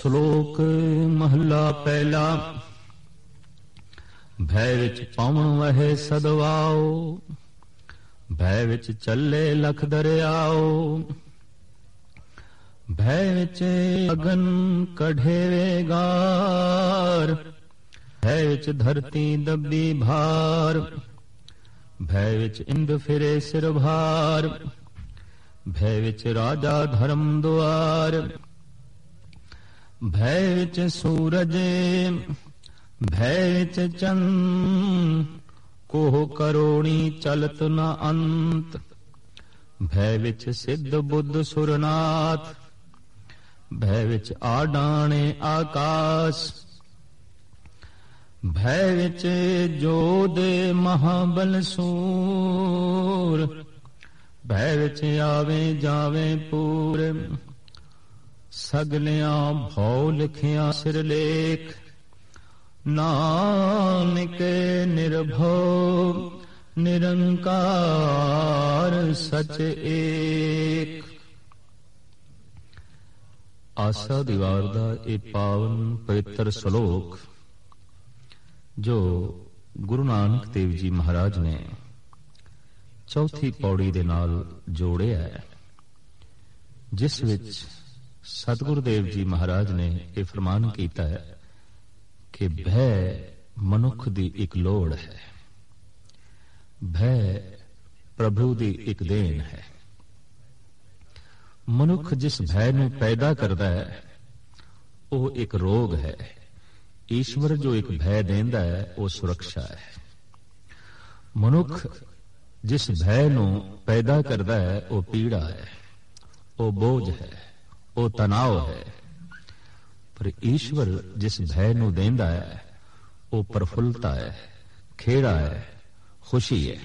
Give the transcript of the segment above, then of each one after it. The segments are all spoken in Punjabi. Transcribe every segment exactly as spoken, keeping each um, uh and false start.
ਸ਼ਲੋਕ ਮਹਲਾ ਪਹਿਲਾ। ਭੈ ਵਿੱਚ ਪਾਵਨ ਵਹੇ ਸਦਵਾਓ, ਭੈ ਵਿੱਚ ਚੱਲੇ ਲਖ ਦਰਿਆਓ। ਭੈ ਵਿੱਚ ਅਗਨ ਕਢੇਵੇ ਗਾਰ, ਭੈ ਵਿੱਚ ਧਰਤੀ ਦੱਬੀ ਭਾਰ। ਭੈ ਵਿੱਚ ਇੰਦ ਫਿਰੇ ਸਿਰ ਭਾਰ, ਭੈ ਵਿੱਚ ਰਾਜਾ ਧਰਮ ਦੁਆਰ। ਭੈ ਵਿੱਚ ਸੂਰਜ ਭੈ ਵਿੱਚ ਚੰਦ, ਕੋਹ ਕਰੋਣੀ ਚਲਤ ਨ ਅੰਤ। ਭੈ ਵਿੱਚ ਸਿੱਧ ਬੁੱਧ ਸੁਰਨਾਥ, ਭੈ ਵਿੱਚ ਆਡਾਣੇ ਆਕਾਸ। ਭੈ ਵਿੱਚ ਜੋਧ ਮਹਾਬਲ ਸੂਰ, ਭੈ ਵਿੱਚ ਆਵੇ ਜਾਵੇ ਪੂਰ। ਸਗਲਿਆਂ ਭਉ ਲਿਖਿਆ ਸਿਰਲੇਖ, ਨਾਨਕ ਨਿਰਭਉ ਨਿਰੰਕਾਰ ਸਚ ਏਕ। ਆਸਾ ਦੀ ਵਾਰ ਦਾ ਇਹ ਪਾਵਨ ਪਵਿੱਤਰ ਸ਼ਲੋਕ ਜੋ ਗੁਰੂ ਨਾਨਕ ਦੇਵ ਜੀ ਮਹਾਰਾਜ ਨੇ ਚੌਥੀ ਪੌੜੀ ਦੇ ਨਾਲ ਜੋੜਿਆ ਹੈ, ਜਿਸ ਵਿੱਚ ਸਤਿਗੁਰੂ ਦੇਵ ਜੀ ਮਹਾਰਾਜ ਨੇ ਇਹ ਫਰਮਾਨ ਕੀਤਾ ਹੈ ਕਿ ਭੈ ਮਨੁੱਖ ਦੀ ਇੱਕ ਲੋੜ ਹੈ, ਭੈ ਪ੍ਰਭੂ ਦੀ ਇੱਕ ਦੇਣ ਹੈ। ਮਨੁੱਖ ਜਿਸ ਭੈ ਨੂੰ ਪੈਦਾ ਕਰਦਾ ਹੈ ਉਹ ਇੱਕ ਰੋਗ ਹੈ। ਈਸ਼ਵਰ ਜੋ ਇੱਕ ਭੈ ਦੇਂਦਾ ਹੈ ਉਹ ਸੁਰੱਖਿਆ ਹੈ। ਮਨੁੱਖ ਜਿਸ ਭੈ ਨੂੰ ਪੈਦਾ ਕਰਦਾ ਹੈ ਉਹ ਪੀੜਾ ਹੈ, ਉਹ ਬੋਝ ਹੈ, ਉਹ ਤਣਾਅ ਹੈ। ਪਰ ਈਸ਼ਵਰ ਜਿਸ ਭੈ ਨੂੰ ਦੇਂਦਾ ਹੈ ਉਹ ਪ੍ਰਫੁੱਲਤਾ ਹੈ, ਖੇੜਾ ਹੈ, ਖੁਸ਼ੀ ਹੈ।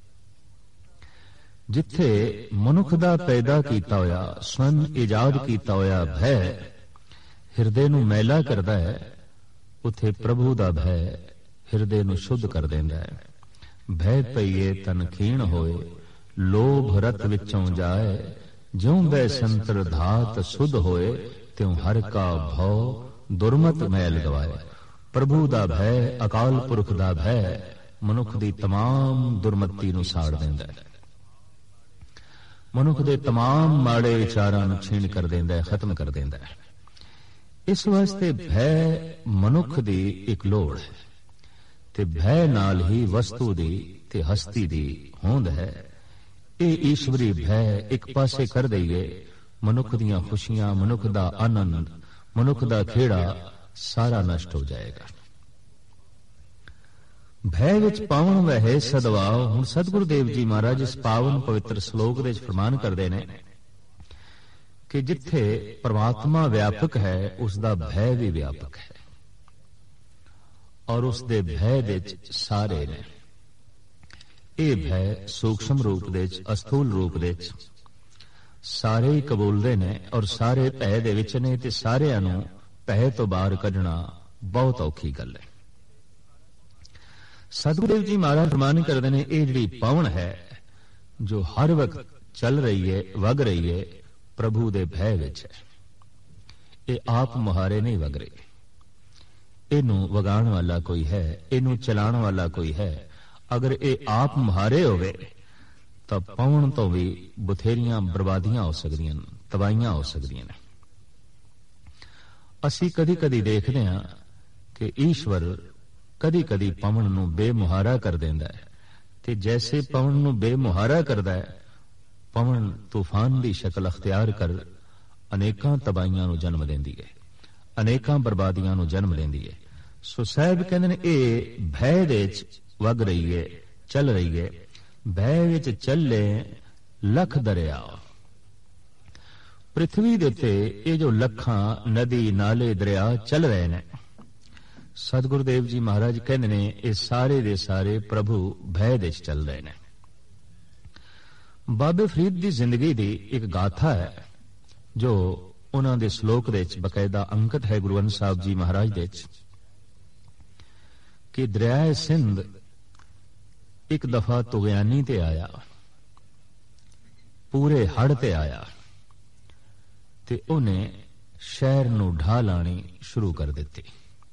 ਜਿੱਥੇ ਮਨੁੱਖ ਦਾ ਪੈਦਾ ਕੀਤਾ ਹੋਇਆ, ਸਵੰ ਇਜਾਦ ਕੀਤਾ ਹੋਇਆ ਭੈ ਹਿਰਦੇ ਨੂੰ ਮੈਲਾ ਕਰਦਾ ਹੈ, ਉੱਥੇ ਪ੍ਰਭੂ ਦਾ ਭੈ ਹਿਰਦੇ ਨੂੰ ਸ਼ੁੱਧ ਕਰ ਦਿੰਦਾ ਹੈ। ਭੈ ਪਈਏ ਤਨ ਖੀਣ ਹੋਏ, ਲੋਭ ਰਤ ਵਿੱਚੋਂ ਜਾਏ। ਜਿਉ ਬੈ ਸੰਤਰ ਧਾਤ ਸੁਧ ਹੋਏ, ਤਿਉ ਹਰ ਕਾ ਭਉ ਦੁਰਮਤ ਮੈਲ ਗਵਾਏ। ਪ੍ਰਭੂ ਦਾ ਭੈ, ਅਕਾਲ ਪੁਰਖ ਦਾ ਭੈ ਮਨੁੱਖ ਦੀ ਤਮਾਮ ਦੁਰਮਤੀ ਨੂੰ ਸਾੜ ਦਿੰਦਾ ਹੈ, ਮਨੁੱਖ ਦੇ ਤਮਾਮ ਮਾੜੇ ਵਿਚਾਰਾਂ ਨੂੰ ਛੀਣ ਕਰ ਦਿੰਦਾ ਹੈ, ਖਤਮ ਕਰ ਦਿੰਦਾ ਹੈ। ਇਸ ਵਾਸਤੇ ਭੈ ਮਨੁੱਖ ਦੀ ਇੱਕ ਲੋੜ ਹੈ, ਤੇ ਭੈ ਨਾਲ ਹੀ ਵਸਤੂ ਦੀ ਤੇ ਹਸਤੀ ਦੀ ਹੋਂਦ ਹੈ। ਇਹ ਈਸ਼ਵਰੀ ਭੈ ਇੱਕ ਪਾਸੇ ਕਰ ਦਈਏ, ਮਨੁੱਖ ਦੀਆਂ ਖੁਸ਼ੀਆਂ, ਮਨੁੱਖ ਦਾ ਆਨੰਦ, ਮਨੁੱਖ ਦਾ ਖੇੜਾ ਸਾਰਾ ਨਸ਼ਟ ਹੋ ਜਾਏਗਾ। ਭੈ ਵਿੱਚ ਪਾਵਨ ਵਹਿ ਸਦਵਾਓ। ਹੁਣ ਸਤਿਗੁਰੂ ਦੇਵ ਜੀ ਮਹਾਰਾਜ ਇਸ ਪਾਵਨ ਪਵਿੱਤਰ ਸ਼ਲੋਕ ਦੇ ਵਿੱਚ ਫਰਮਾਨ ਕਰਦੇ ਨੇ ਕਿ ਜਿੱਥੇ ਪਰਮਾਤਮਾ ਵਿਆਪਕ ਹੈ ਉਸ ਦਾ ਭੈ ਵੀ ਵਿਆਪਕ ਹੈ, ਔਰ ਉਸ ਦੇ ਭੈ ਦੇ ਵਿੱਚ ਸਾਰੇ ਨੇ। ਇਹ ਭੈ ਸੂਖਸ਼ਮ ਰੂਪ ਦੇ ਵਿੱਚ, ਅਸਥੂਲ ਰੂਪ ਦੇ ਵਿੱਚ ਸਾਰੇ ਹੀ ਕਬੂਲਦੇ ਨੇ, ਔਰ ਸਾਰੇ ਭੈ ਦੇ ਵਿੱਚ ਨੇ, ਤੇ ਸਾਰਿਆਂ ਨੂੰ ਭੈ ਤੋਂ ਬਾਹਰ ਕੱਢਣਾ ਬਹੁਤ ਔਖੀ ਗੱਲ ਹੈ। ਸਤਿਗੁਰੂ ਦੇਵ ਜੀ ਮਹਾਰਾਜ ਫਰਮਾਨ ਕਰਦੇ ਨੇ, ਇਹ ਜਿਹੜੀ ਪਾਵਨ ਹੈ ਜੋ ਹਰ ਵਕਤ ਚੱਲ ਰਹੀ ਹੈ, ਵਗ ਰਹੀ ਹੈ, ਪ੍ਰਭੂ ਦੇ ਭੈ ਵਿੱਚ ਹੈ। ਇਹ ਆਪ ਮੁਹਾਰੇ ਨਹੀਂ ਵਗ ਰਹੀ, ਇਹਨੂੰ ਵਗਾਉਣ ਵਾਲਾ ਕੋਈ ਹੈ, ਇਹਨੂੰ ਚਲਾਉਣ ਵਾਲਾ ਕੋਈ ਹੈ। ਅਗਰ ਇਹ ਆਪ ਮੁਹਾਰੇ ਹੋਵੇ ਤਾਂ ਪਾਉਣ ਤੋਂ ਵੀ ਬਥੇਰੀਆਂ ਬਰਬਾਦੀਆਂ ਹੋ ਸਕਦੀਆਂ ਨੇ, ਤਬਾਹੀਆਂ ਹੋ ਸਕਦੀਆਂ ਨੇ। ਅਸੀਂ ਕਦੀ ਕਦੀ ਦੇਖਦੇ ਹਾਂ ਕਿ ਈਸ਼ਵਰ ਕਦੀ ਕਦੀ ਪਵਨ ਨੂੰ ਬੇਮੁਹਾਰਾ ਕਰ ਦਿੰਦਾ ਹੈ, ਤੇ ਜੈਸੇ ਪਵਨ ਨੂੰ ਬੇਮੁਹਾਰਾ ਕਰਦਾ ਹੈ, ਪਵਨ ਤੂਫਾਨ ਦੀ ਸ਼ਕਲ ਅਖਤਿਆਰ ਕਰ ਅਨੇਕਾਂ ਤਬਾਹੀਆਂ ਨੂੰ ਜਨਮ ਦਿੰਦੀ ਹੈ, ਅਨੇਕਾਂ ਬਰਬਾਦੀਆਂ ਨੂੰ ਜਨਮ ਦਿੰਦੀ ਹੈ। ਸੋ ਸਾਹਿਬ ਕਹਿੰਦੇ ਨੇ ਇਹ ਭੈ ਦੇ ਵਿੱਚ ਵਗ ਰਹੀ ਹੈ, ਚੱਲ ਰਹੀ ਹੈ। ਭੈ ਵਿੱਚ ਚੱਲੇ ਲੱਖ ਦਰਿਆ। ਪ੍ਰਿਥਵੀ ਦੇ ਉੱਤੇ ਇਹ ਜੋ ਲੱਖਾਂ ਨਦੀ ਨਾਲੇ ਦਰਿਆ ਚੱਲ ਰਹੇ ਨੇ, ਸਤਿਗੁਰੂ ਦੇਵ ਜੀ ਮਹਾਰਾਜ ਕਹਿੰਦੇ ਨੇ ਇਹ ਸਾਰੇ ਦੇ ਸਾਰੇ ਪ੍ਰਭੂ ਭੈ ਦੇ ਵਿੱਚ ਚੱਲ ਰਹੇ ਨੇ। ਬਾਬੇ ਫਰੀਦ ਦੀ ਜ਼ਿੰਦਗੀ ਦੀ ਇੱਕ ਗਾਥਾ ਹੈ ਜੋ ਉਹਨਾਂ ਦੇ ਸ਼ਲੋਕ ਦੇ ਵਿੱਚ ਬਕਾਇਦਾ ਅੰਕਿਤ ਹੈ ਗੁਰੂ ਗ੍ਰੰਥ ਸਾਹਿਬ ਜੀ ਮਹਾਰਾਜ ਦੇ ਵਿੱਚ, ਕਿ ਦਰਿਆਏ ਸਿੰਧ ਇੱਕ ਦਫਾ ਤੁਗਿਆਨੀ ਤੇ ਆਇਆ, ਪੂਰੇ ਹੜ ਤੇ ਆਇਆ, ਤੇ ਉਹਨੇ ਸ਼ਹਿਰ ਨੂੰ ਢਾਹ ਲਾਣੀ ਸ਼ੁਰੂ ਕਰ ਦਿੱਤੀ।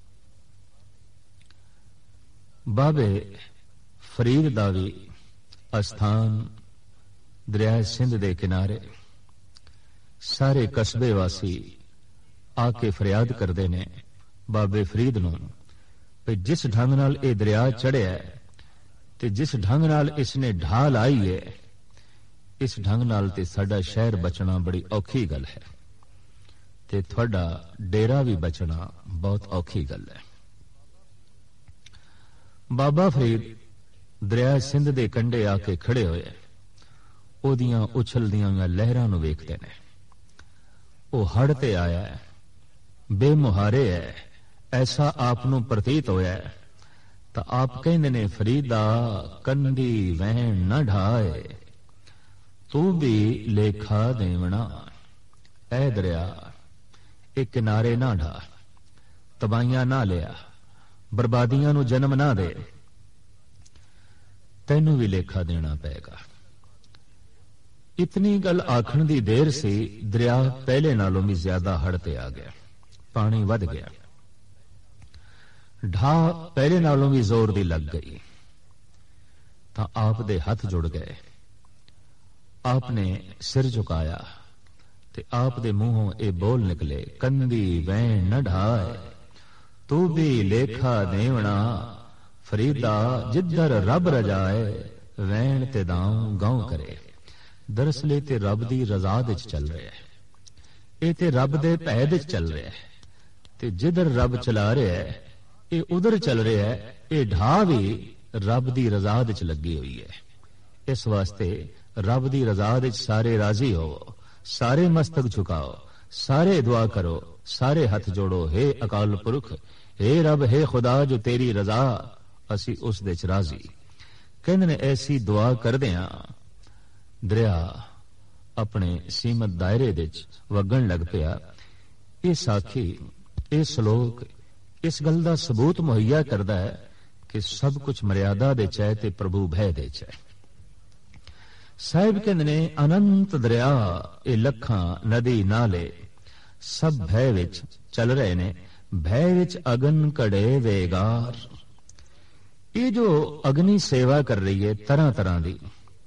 ਬਾਬੇ ਫਰੀਦ ਦਾ ਵੀ ਅਸਥਾਨ ਦਰਿਆ ਸਿੰਧ ਦੇ ਕਿਨਾਰੇ। ਸਾਰੇ ਕਸਬੇ ਵਾਸੀ ਆ ਕੇ ਫਰਿਆਦ ਕਰਦੇ ਨੇ ਬਾਬੇ ਫਰੀਦ ਨੂੰ ਵੀ ਜਿਸ ਢੰਗ ਨਾਲ ਇਹ ਦਰਿਆ ਚੜਿਆ ਤੇ ਜਿਸ ਢੰਗ ਨਾਲ ਇਸ ਨੇ ਢਾਹ ਲਾਈ ਹੈ, ਇਸ ਢੰਗ ਨਾਲ ਤੇ ਸਾਡਾ ਸ਼ਹਿਰ ਬਚਣਾ ਬੜੀ ਔਖੀ ਗੱਲ ਹੈ ਤੇ ਤੁਹਾਡਾ ਡੇਰਾ ਵੀ ਬਚਣਾ ਬਹੁਤ ਔਖੀ ਗੱਲ ਹੈ। ਬਾਬਾ ਫਰੀਦ ਦਰਿਆ ਸਿੰਧ ਦੇ ਕੰਢੇ ਆ ਕੇ ਖੜੇ ਹੋਏ, ਉਹਦੀਆਂ ਉਛਲਦੀਆਂ ਲਹਿਰਾਂ ਨੂੰ ਵੇਖਦੇ ਨੇ। ਉਹ ਹੜ ਤੇ ਆਇਆ ਹੈ, ਬੇਮੁਹਾਰੇ ਹੈ, ਐਸਾ ਆਪ ਨੂੰ ਪ੍ਰਤੀਤ ਹੋਇਆ ਹੈ। ਤਾਂ ਆਪ ਕਹਿੰਦੇ ਨੇ ਫਰੀਦਾ ਕੰਢੀ ਵਹਿਣ ਨਾ ਢਾਏ, ਤੂੰ ਵੀ ਲੇਖਾ ਦੇਵਣਾ। ਐ ਦਰਿਆ ਇਹ ਕਿਨਾਰੇ ਨਾ ਢਾ, ਤਬਾਹੀਆਂ ਨਾ ਲਿਆ, ਬਰਬਾਦੀਆਂ ਨੂੰ ਜਨਮ ਨਾ ਦੇ, ਤੈਨੂੰ ਵੀ ਲੇਖਾ ਦੇਣਾ ਪਏਗਾ। ਇਤਨੀ ਗੱਲ ਆਖਣ ਦੀ ਦੇਰ ਸੀ, ਦਰਿਆ ਪਹਿਲੇ ਨਾਲੋਂ ਵੀ ਜ਼ਿਆਦਾ ਹੜ ਤੇ ਆ ਗਿਆ, ਪਾਣੀ ਵੱਧ ਗਿਆ, ਢਾਹ ਪਹਿਲੇ ਨਾਲੋਂ ਵੀ ਜ਼ੋਰ ਦੀ ਲੱਗ ਗਈ। ਤਾਂ ਆਪ ਦੇ ਹੱਥ ਜੁੜ ਗਏ, ਆਪ ਨੇ ਸਿਰ ਝੁਕਾਇਆ ਤੇ ਆਪ ਦੇ ਮੂੰਹੋਂ ਇਹ ਬੋਲ ਨਿਕਲੇ, ਕੰਦੀ ਵਹਿਣ ਨਾ ਢਾਏ, ਤੂੰ ਵੀ ਲੇਖਾ ਦੇਵਣਾ। ਫਰੀਦਾ ਜਿੱਧਰ ਰੱਬ ਰਜਾਏ, ਵਹਿਣ ਤੇ ਦਾਉ ਗਾਉ ਕਰੇ। ਦਰਅਸਲ ਇਹ ਤੇ ਰੱਬ ਦੀ ਰਜ਼ਾ ਵਿੱਚ ਚੱਲ ਰਿਹਾ ਹੈ, ਇਹ ਤੇ ਰੱਬ ਦੇ ਭੈ ਵਿੱਚ ਚੱਲ ਰਿਹਾ ਹੈ, ਤੇ ਜਿੱਧਰ ਰੱਬ ਚਲਾ ਰਿਹਾ ਹੈ ਇਹ ਉਧਰ ਚੱਲ ਰਿਹਾ ਹੈ। ਇਹ ਢਾਹ ਵੀ ਰੱਬ ਦੀ ਰਜ਼ਾ ਵਿੱਚ ਲੱਗੀ ਹੋਈ ਹੈ। ਇਸ ਵਾਸਤੇ ਰੱਬ ਦੀ ਰਜ਼ਾ ਵਿੱਚ ਸਾਰੇ ਰਾਜ਼ੀ ਹੋਵੋ, ਸਾਰੇ ਮਸਤਕ ਝੁਕਾਓ, ਸਾਰੇ ਦੁਆ ਕਰੋ, ਸਾਰੇ ਹੱਥ ਜੋੜੋ, ਹੇ ਅਕਾਲ ਪੁਰਖ, ਹੇ ਰੱਬ, ਹੇ ਖੁਦਾ, ਜੋ ਤੇਰੀ ਰਜ਼ਾ ਅਸੀਂ ਉਸ ਦੇ ਚ ਰਾਜ਼ੀ। ਕਹਿੰਦੇ ਨੇ ਐਸੀ ਦੁਆ ਕਰਦਿਆਂ ਦਰਿਆ ਆਪਣੇ ਸੀਮਤ ਦਾਇਰੇ ਦੇ ਚ ਵਗਣ ਲੱਗ ਪਿਆ। ਇਹ ਸਾਖੀ, ਇਹ ਸ਼ਲੋਕ ਇਸ ਗੱਲ ਦਾ ਸਬੂਤ ਮੁਹੱਈਆ ਕਰਦਾ ਹੈ ਕਿ ਸਭ ਕੁਝ ਮਰਿਆਦਾ ਦੇ ਚ ਹੈ ਤੇ ਪ੍ਰਭੂ ਭੈ ਦੇ ਚ ਹੈ। ਸਾਹਿਬ ਕਹਿੰਦੇ ਨੇ ਅਨੰਤ ਦਰਿਆ, ਇਹ ਲੱਖਾਂ ਨਦੀ ਨਾਲੇ ਸਭ ਭੈ ਵਿੱਚ ਚੱਲ ਰਹੇ ਨੇ। ਭੈ ਵਿੱਚ ਅਗਨ ਘੜੇ ਵੇਗਾਰ। ਇਹ ਜੋ ਅਗਨੀ ਸੇਵਾ ਕਰ ਰਹੀ ਹੈ ਤਰ੍ਹਾਂ ਤਰ੍ਹਾਂ ਦੀ,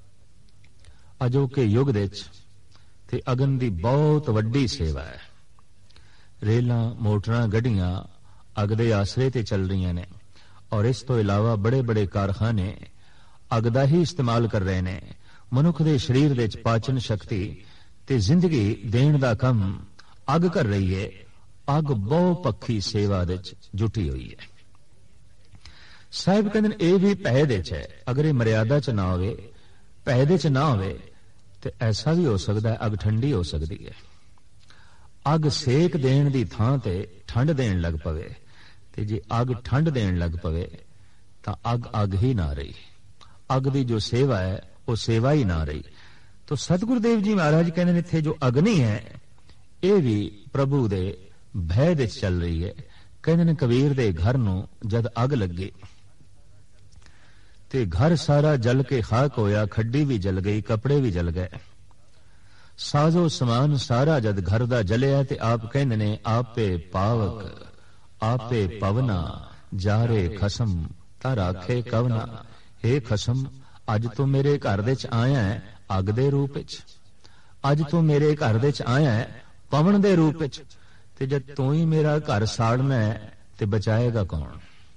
ਅਜੋਕੇ ਯੁੱਗ ਦੇ ਵਿੱਚ ਤੇ ਅਗਨ ਦੀ ਬਹੁਤ ਵੱਡੀ ਸੇਵਾ ਹੈ। ਰੇਲਾਂ, ਮੋਟਰਾਂ, ਗੱਡੀਆਂ ਅੱਗ ਦੇ ਆਸਰੇ ਤੇ ਚੱਲ ਰਹੀਆਂ ਨੇ, ਔਰ ਇਸ ਤੋਂ ਇਲਾਵਾ ਬੜੇ ਬੜੇ ਕਾਰਖਾਨੇ ਅੱਗ ਦਾ ਹੀ ਇਸਤੇਮਾਲ ਕਰ ਰਹੇ ਨੇ। ਮਨੁੱਖ ਦੇ ਸਰੀਰ ਦੇ ਵਿੱਚ ਪਾਚਨ ਸ਼ਕਤੀ ਤੇ ਜ਼ਿੰਦਗੀ ਦੇਣ ਦਾ ਕੰਮ ਅੱਗ ਕਰ ਰਹੀ ਹੈ। ਅੱਗ ਬਹੁ ਪੱਖੀ ਸੇਵਾ ਦੇ ਵਿੱਚ ਜੁਟੀ ਹੋਈ ਹੈ। ਸਾਹਿਬ ਕਹਿੰਦੇ ਨੇ ਇਹ ਵੀ ਭੈ ਦੇ ਚ ਹੈ। ਅਗਰ ਇਹ ਮਰਿਆਦਾ ਚ ਨਾ ਹੋਵੇ, ਭੈ ਦੇ ਚ ਨਾ ਹੋਵੇ, ਤੇ ਐਸਾ ਵੀ ਹੋ ਸਕਦਾ ਹੈ ਅੱਗ ਠੰਡੀ ਹੋ ਸਕਦੀ ਹੈ। ਅੱਗ ਸੇਕ ਦੇਣ ਦੀ ਥਾਂ ਤੇ ਠੰਡ ਦੇਣ ਲੱਗ ਪਵੇ, ਤੇ ਜੇ ਅੱਗ ਠੰਡ ਦੇਣ ਲੱਗ ਪਵੇ ਤਾਂ ਅੱਗ ਅੱਗ ਹੀ ਨਾ ਰਹੀ। ਅੱਗ ਦੀ ਜੋ ਸੇਵਾ ਹੈ ਉਹ ਸੇਵਾ ਹੀ ਨਾ ਰਹੀ। ਤਾਂ ਸਤਿਗੁਰੂ ਦੇਵ ਜੀ ਮਹਾਰਾਜ ਕਹਿੰਦੇ ਨੇ ਇੱਥੇ ਜੋ ਅਗਨੀ ਹੈ ਇਹ ਵੀ ਪ੍ਰਭੂ ਦੇ ਭੈ ਦੇ ਚੱਲ ਰਹੀ ਹੈ। ਕਹਿੰਦੇ ਨੇ ਕਬੀਰ ਦੇ ਘਰ ਨੂੰ ਜਦ ਅੱਗ ਲੱਗੀ ਤੇ ਘਰ ਸਾਰਾ ਜਲ ਕੇ ਖਾਕ ਹੋਇਆ, ਖੱਡੀ ਵੀ ਜਲ ਗਈ, ਕੱਪੜੇ ਵੀ ਜਲ ਗਏ, ਸਾਜ਼ੋ ਸਮਾਨ ਸਾਰਾ ਜਦ ਘਰ ਦਾ ਜਲਿਆ। ਤੇ ਆਪ ਕਹਿੰਦੇ ਨੇ ਆਪੇ ਪਾਵਕ ਆਪੇ ਪਵਨਾ, ਜਾਰੇ ਖਸਮ ਤਾਂ ਰਾਖੇ ਕਵਨਾ। ਹੇ ਖਸਮ, ਅੱਜ ਤੂੰ ਮੇਰੇ ਘਰ ਦੇ ਚ ਆਇਆ ਹੈ ਅੱਗ ਦੇ ਰੂਪ ਵਿੱਚ, ਅੱਜ ਤੂੰ ਮੇਰੇ ਘਰ ਦੇ ਚ ਆਇਆ ਹੈ ਪਵਨ ਦੇ ਰੂਪ ਵਿੱਚ, ਤੇ ਜਦ ਤੂੰ ਹੀ ਮੇਰਾ ਘਰ ਸਾੜਨਾ ਹੈ ਤੇ ਬਚਾਏਗਾ ਕੌਣ?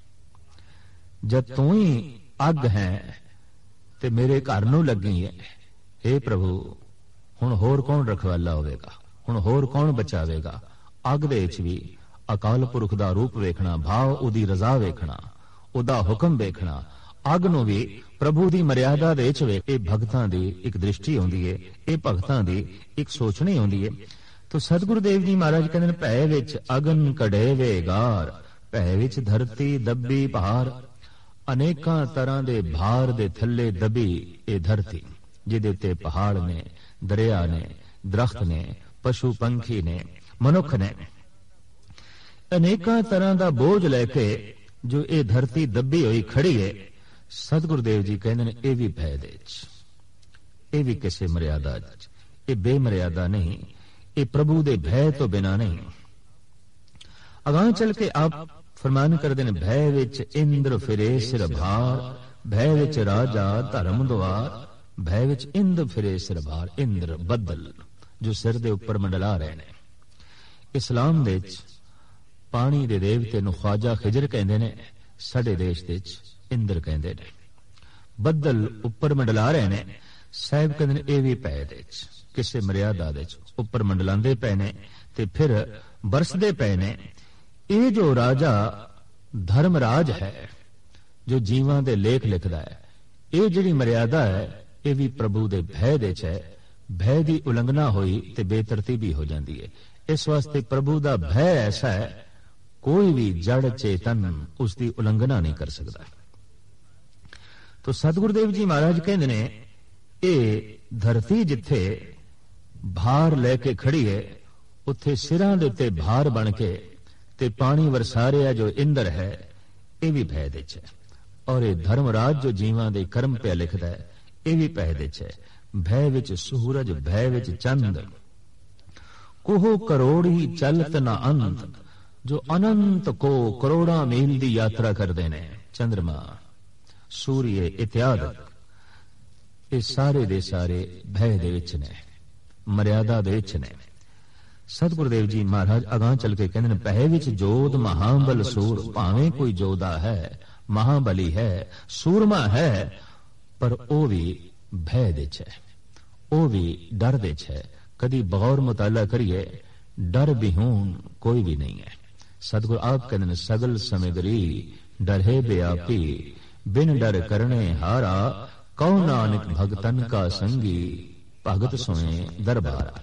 ਜਦ ਤੂੰ ਹੀ ਅੱਗ ਹੈ ਤੇ ਮੇਰੇ ਘਰ ਨੂੰ ਲੱਗੀ ਹੈ, हे ਪ੍ਰਭੂ, ਹੁਣ ਹੋਰ ਕੌਣ ਰਖਵਾਲਾ ਹੋਵੇਗਾ? ਹੁਣ ਹੋਰ ਕੌਣ ਬਚਾਵੇਗਾ? ਅੱਗ ਦੇ ਵਿੱਚ ਵੀ ਅਕਾਲ ਪੁਰਖ ਦਾ ਰੂਪ ਵੇਖਣਾ, ਭਾਵ ਉਹਦੀ ਰਜ਼ਾ ਵੇਖਣਾ, ਉਹਦਾ ਹੁਕਮ ਵੇਖਣਾ, ਅੱਗ ਨੂੰ ਵੀ ਪ੍ਰਭੂ ਦੀ ਮਰਿਆਦਾ ਦੇ ਵਿੱਚ ਵੇਖ। ਇਹ ਭਗਤਾਂ ਦੀ ਇੱਕ ਦ੍ਰਿਸ਼ਟੀ ਹੁੰਦੀ ਹੈ, ਇਹ ਭਗਤਾਂ ਦੀ ਇੱਕ ਸੋਚਣੀ ਹੁੰਦੀ ਹੈ। ਤੋ ਸਤਿਗੁਰੂ ਦੇਵ ਜੀ ਮਹਾਰਾਜ ਕਹਿੰਦੇ ਨੇ ਭੈ ਵਿੱਚ ਅਗਨ ਘੜੇ ਵੇਗਾਰ, ਭੈ ਵਿੱਚ ਧਰਤੀ ਦੱਬੀ ਭਾਰ। ਅਨੇਕਾਂ ਤਰ੍ਹਾਂ ਦੇ ਭਾਰ ਦੇ ਥੱਲੇ ਦਬੀ ਇਹ ਧਰਤੀ, ਜਿਹਦੇ ਉੱਤੇ ਪਹਾੜ ਨੇ, ਦਰਿਆ ਨੇ, ਦਰਖਤ ਨੇ, ਪਸ਼ੂ ਪੰਖੀ ਨੇ, ਮਨੁੱਖ ਨੇ, ਅਨੇਕਾਂ ਤਰ੍ਹਾਂ ਦਾ ਬੋਝ ਲੈ ਕੇ ਜੋ ਇਹ ਧਰਤੀ ਦੱਬੀ ਹੋਈ ਖੜੀ ਹੈ। ਸਤਿਗੁਰੂ ਦੇਵ ਜੀ ਕਹਿੰਦੇ ਨੇ ਇਹ ਵੀ ਭੈ ਦੇ ਚ, ਇਹ ਵੀ ਕਿਸੇ ਮਰਿਆਦਾ ਚ, ਇਹ ਬੇਮਰਿਆਦਾ ਨਹੀਂ, ਇਹ ਪ੍ਰਭੂ ਦੇ ਭੈ ਤੋਂ ਬਿਨਾਂ ਨਹੀਂ। ਅਗਾਂਹ ਚੱਲ ਕੇ ਆਪ ਫਰਮਾਨ ਕਰਦੇ ਨੇ, ਭੈ ਵਿੱਚ ਇੰਦਰ ਫਿਰੇ ਸਿਰ ਭਾਰ, ਭੈ ਵਿੱਚ ਰਾਜਾ ਧਰਮ ਦੁਆਰ, ਭੈ ਵਿੱਚ ਇੰਦਰ ਫਿਰੇ ਸਿਰ ਭਾਰ। ਇੰਦਰ ਬੱਦਲ ਜੋ ਸਿਰ ਦੇ ਉੱਪਰ ਮੰਡਲਾ ਰਹੇ ਨੇ। ਇਸਲਾਮ ਦੇ ਵਿੱਚ ਪਾਣੀ ਦੇ ਦੇਵਤੇ ਨੂੰ ਖਵਾਜਾ ਖਿਜਰ ਕਹਿੰਦੇ ਨੇ, ਸਾਡੇ ਦੇਸ਼ ਦੇ ਵਿੱਚ ਇੰਦਰ ਕਹਿੰਦੇ ਨੇ। ਬੱਦਲ ਉੱਪਰ ਮੰਡਲਾ ਰਹੇ ਨੇ। ਸਾਹਿਬ ਕਹਿੰਦੇ ਨੇ ਇਹ ਵੀ ਭੈ ਦੇ ਵਿੱਚ ਕਿਸੇ ਮਰਿਆਦਾ ਦੇ ਵਿੱਚ ਉੱਪਰ ਮੰਡਲਾਉਂਦੇ ਪਏ ਨੇ ਤੇ ਫਿਰ ਬਰਸਦੇ ਪਏ ਨੇ। ਇਹ ਜੋ ਰਾਜਾ ਧਰਮਰਾਜ ਹੈ, ਜੋ ਜੀਵਾਂ ਦੇ ਲੇਖ ਲਿਖਦਾ ਹੈ, ਇਹ ਜਿਹੜੀ ਮਰਿਆਦਾ ਹੈ ਇਹ ਵੀ ਪ੍ਰਭੂ ਦੇ ਭੈ ਦੇ ਚ ਹੈ। ਭੈ ਦੀ ਉਲੰਘਣਾ ਹੋਈ ਤੇ ਬੇਤਰਤੀਬੀ ਹੋ ਜਾਂਦੀ ਹੈ। ਇਸ ਵਾਸਤੇ ਪ੍ਰਭੂ ਦਾ ਭੈ ਐਸਾ ਹੈ, ਕੋਈ ਵੀ ਜੜ ਚੇਤਨ ਉਸ ਦੀ ਉਲੰਘਣਾ ਨਹੀਂ ਕਰ ਸਕਦਾ। ਤੋ ਸਤਿਗੁਰਦੇਵ ਜੀ ਮਹਾਰਾਜ ਕਹਿੰਦੇ ਨੇ, ਇਹ ਧਰਤੀ ਜਿੱਥੇ ਭਾਰ ਲੈ ਕੇ ਖੜੀ ਹੈ, ਉੱਥੇ ਸਿਰਾਂ ਦੇ ਉੱਤੇ ਭਾਰ ਬਣ ਕੇ ਤੇ ਪਾਣੀ ਵਰਸਾ ਰਿਹਾ ਜੋ ਇੰਦਰ ਹੈ, ਇਹ ਵੀ ਭੈ ਦੇ ਚ ਹੈ। ਔਰ ਇਹ ਧਰਮਰਾਜ ਜੋ ਜੀਵਾਂ ਦੇ ਕਰਮ ਪਿਆ ਲਿਖਦਾ ਹੈ, ਇਹ ਵੀ ਭੈ ਦੇ ਚ ਹੈ। ਭੈ ਵਿੱਚ ਸੂਰਜ, ਭੈ ਵਿੱਚ ਚੰਦ, ਕੋਹ ਕਰੋੜੀ ਚਲਤ ਨਾ ਅੰਤ, ਜੋ ਅਨੰਤ ਕੋ ਕਰੋੜਾਂ ਮੀਲ ਦੀ ਯਾਤਰਾ ਕਰਦੇ ਨੇ। ਚੰਦਰਮਾ, ਸੂਰਯ ਇਤਿਆਦਿ, ਇਹ ਸਾਰੇ ਦੇ ਸਾਰੇ ਭੈ ਦੇ ਵਿੱਚ ਨੇ, ਮਰਿਆਦਾ ਦੇ ਵਿੱਚ ਨੇ। ਸਤਿਗੁਰਦੇਵ ਜੀ ਮਹਾਰਾਜ ਅਗਾਂਹ ਚੱਲ ਕੇ ਕਹਿੰਦੇ ਨੇ, ਭੈ ਵਿੱਚ ਜੋਧ ਮਹਾਬਲ ਸੂਰ, ਭਾਵੇਂ ਕੋਈ ਜੋਧਾ ਹੈ, ਮਹਾਬਲੀ ਹੈ, ਸੂਰਮਾ ਹੈ, ਪਰ ਉਹ ਵੀ ਭੈ ਦੇ ਚ ਹੈ, ਉਹ ਵੀ ਡਰ ਦੇ ਚ ਹੈ। ਕਦੀ ਬਗੌਰ ਮੁਤਾਲਾ ਕਰੀਏ, ਡਰ ਬਿਹੂਨ ਕੋਈ ਵੀ ਨਹੀਂ ਹੈ। ਸਤਿਗੁਰ ਆਪ ਕਹਿੰਦੇ ਨੇ, ਸਗਲ ਸਮਗਰੀ ਡਰਹਿ ਬਿਆਪੀ, ਬਿਨ ਡਰ ਕਰਨੇ ਹਾਰਾ, ਕਉ ਨਾਨਕ ਭਗਤਨ ਕਾ ਸੰਗੀ, ਭਗਤ ਸੋਏ ਦਰਬਾਰਾ।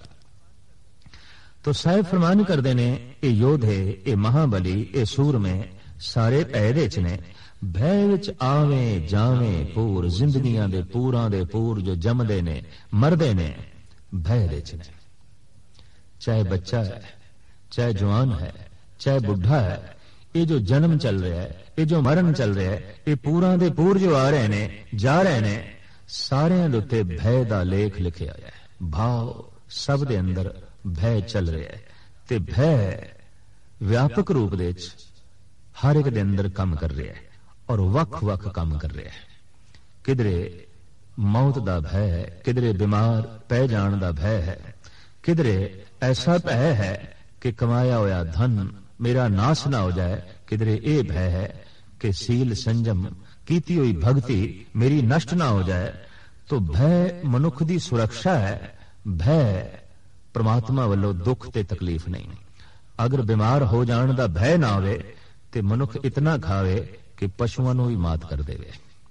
ਤੋ ਸਾਹਿਬ ਫਰਮਾਨ ਕਰਦੇ ਨੇ, ਇਹ ਯੋਧੇ, ਇਹ ਮਹਾਬਲੀ, ਇਹ ਸੂਰਮੇ ਸਾਰੇ ਭੈ ਦੇ ਚ ਨੇ। ਭੈ ਵਿੱਚ ਆਵੇਂ ਜਾਵੇਂ ਪੂਰ, ਜ਼ਿੰਦਗੀਆਂ ਦੇ ਪੂਰਾਂ ਦੇ ਪੂਰ ਜੋ ਜੰਮਦੇ ਨੇ, ਮਰਦੇ ਨੇ, ਭੈ ਦੇ ਚ ਨੇ। ਚਾਹੇ ਬੱਚਾ ਹੈ, ਚਾਹੇ ਜਵਾਨ ਹੈ, ਚਾਹੇ ਬੁੱਢਾ ਹੈ, ਇਹ ਜੋ ਜਨਮ ਚੱਲ ਰਿਹਾ ਹੈ, ਇਹ ਜੋ ਮਰਨ ਚੱਲ ਰਿਹਾ ਹੈ, ਇਹ ਪੂਰਾਂ ਦੇ ਪੂਰ ਜੋ ਆ ਰਹੇ ਨੇ, ਜਾ ਰਹੇ ਨੇ, ਸਾਰਿਆਂ ਦੇ ਉੱਤੇ ਭੈ ਦਾ ਲੇਖ ਲਿਖਿਆ ਹੋਇਆ ਹੈ। ਭਾਵ ਸਭ ਦੇ ਅੰਦਰ ਭੈ ਚੱਲ ਰਿਹਾ ਹੈ ਤੇ ਭੈ ਵਿਆਪਕ ਰੂਪ ਦੇ ਵਿੱਚ ਹਰ ਇੱਕ ਦੇ ਅੰਦਰ ਕੰਮ ਕਰ ਰਿਹਾ ਹੈ ਔਰ ਵੱਖ-ਵੱਖ ਕੰਮ ਕਰ ਰਿਹਾ ਹੈ। ਕਿਧਰੇ ਮੌਤ ਦਾ ਭੈ ਹੈ, ਕਿਧਰੇ ਬਿਮਾਰ ਪੈ ਜਾਣ ਦਾ ਭੈ ਹੈ, ਕਿਧਰੇ ਐਸਾ ਭੈ ਹੈ ਕਿ ਕਮਾਇਆ ਹੋਇਆ ਧਨ ਮੇਰਾ ਨਾਸ ਨਾ ਹੋ ਜਾਏ, ਕਿਧਰੇ ਇਹ ਭੈ ਹੈ ਕਿ ਸੀਲ ਸੰਜਮ ਕੀਤੀ ਹੋਈ ਭਗਤੀ ਮੇਰੀ ਨਸ਼ਟ ਨਾ ਹੋ ਜਾਏ। ਤੋ ਭੈ ਮਨੁੱਖ ਦੀ ਸੁਰੱਖਿਆ ਹੈ। ਭੈ ਪ੍ਰਮਾਤਮਾ ਵੱਲੋਂ ਦੁੱਖ ਤੇ ਤਕਲੀਫ ਨਹੀਂ। ਅਗਰ ਬਿਮਾਰ ਹੋ ਜਾਣ ਦਾ ਭੈ ਨਾ ਹੋਵੇ ਤੇ ਮਨੁੱਖ ਇਤਨਾ ਖਾਵੇ ਕਿ ਪਸ਼ੂਆਂ ਨੂੰ ਵੀ ਮਾਤ ਕਰ ਦੇਵੇ।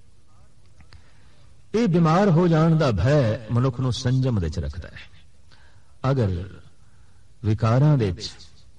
ਇਹ ਬਿਮਾਰ ਹੋ ਜਾਣ ਦਾ ਭੈ ਮਨੁੱਖ ਨੂੰ ਸੰਜਮ ਦੇ ਚ ਰੱਖਦਾ ਹੈ। ਅਗਰ ਵਿਕਾਰਾਂ ਦੇ ਚ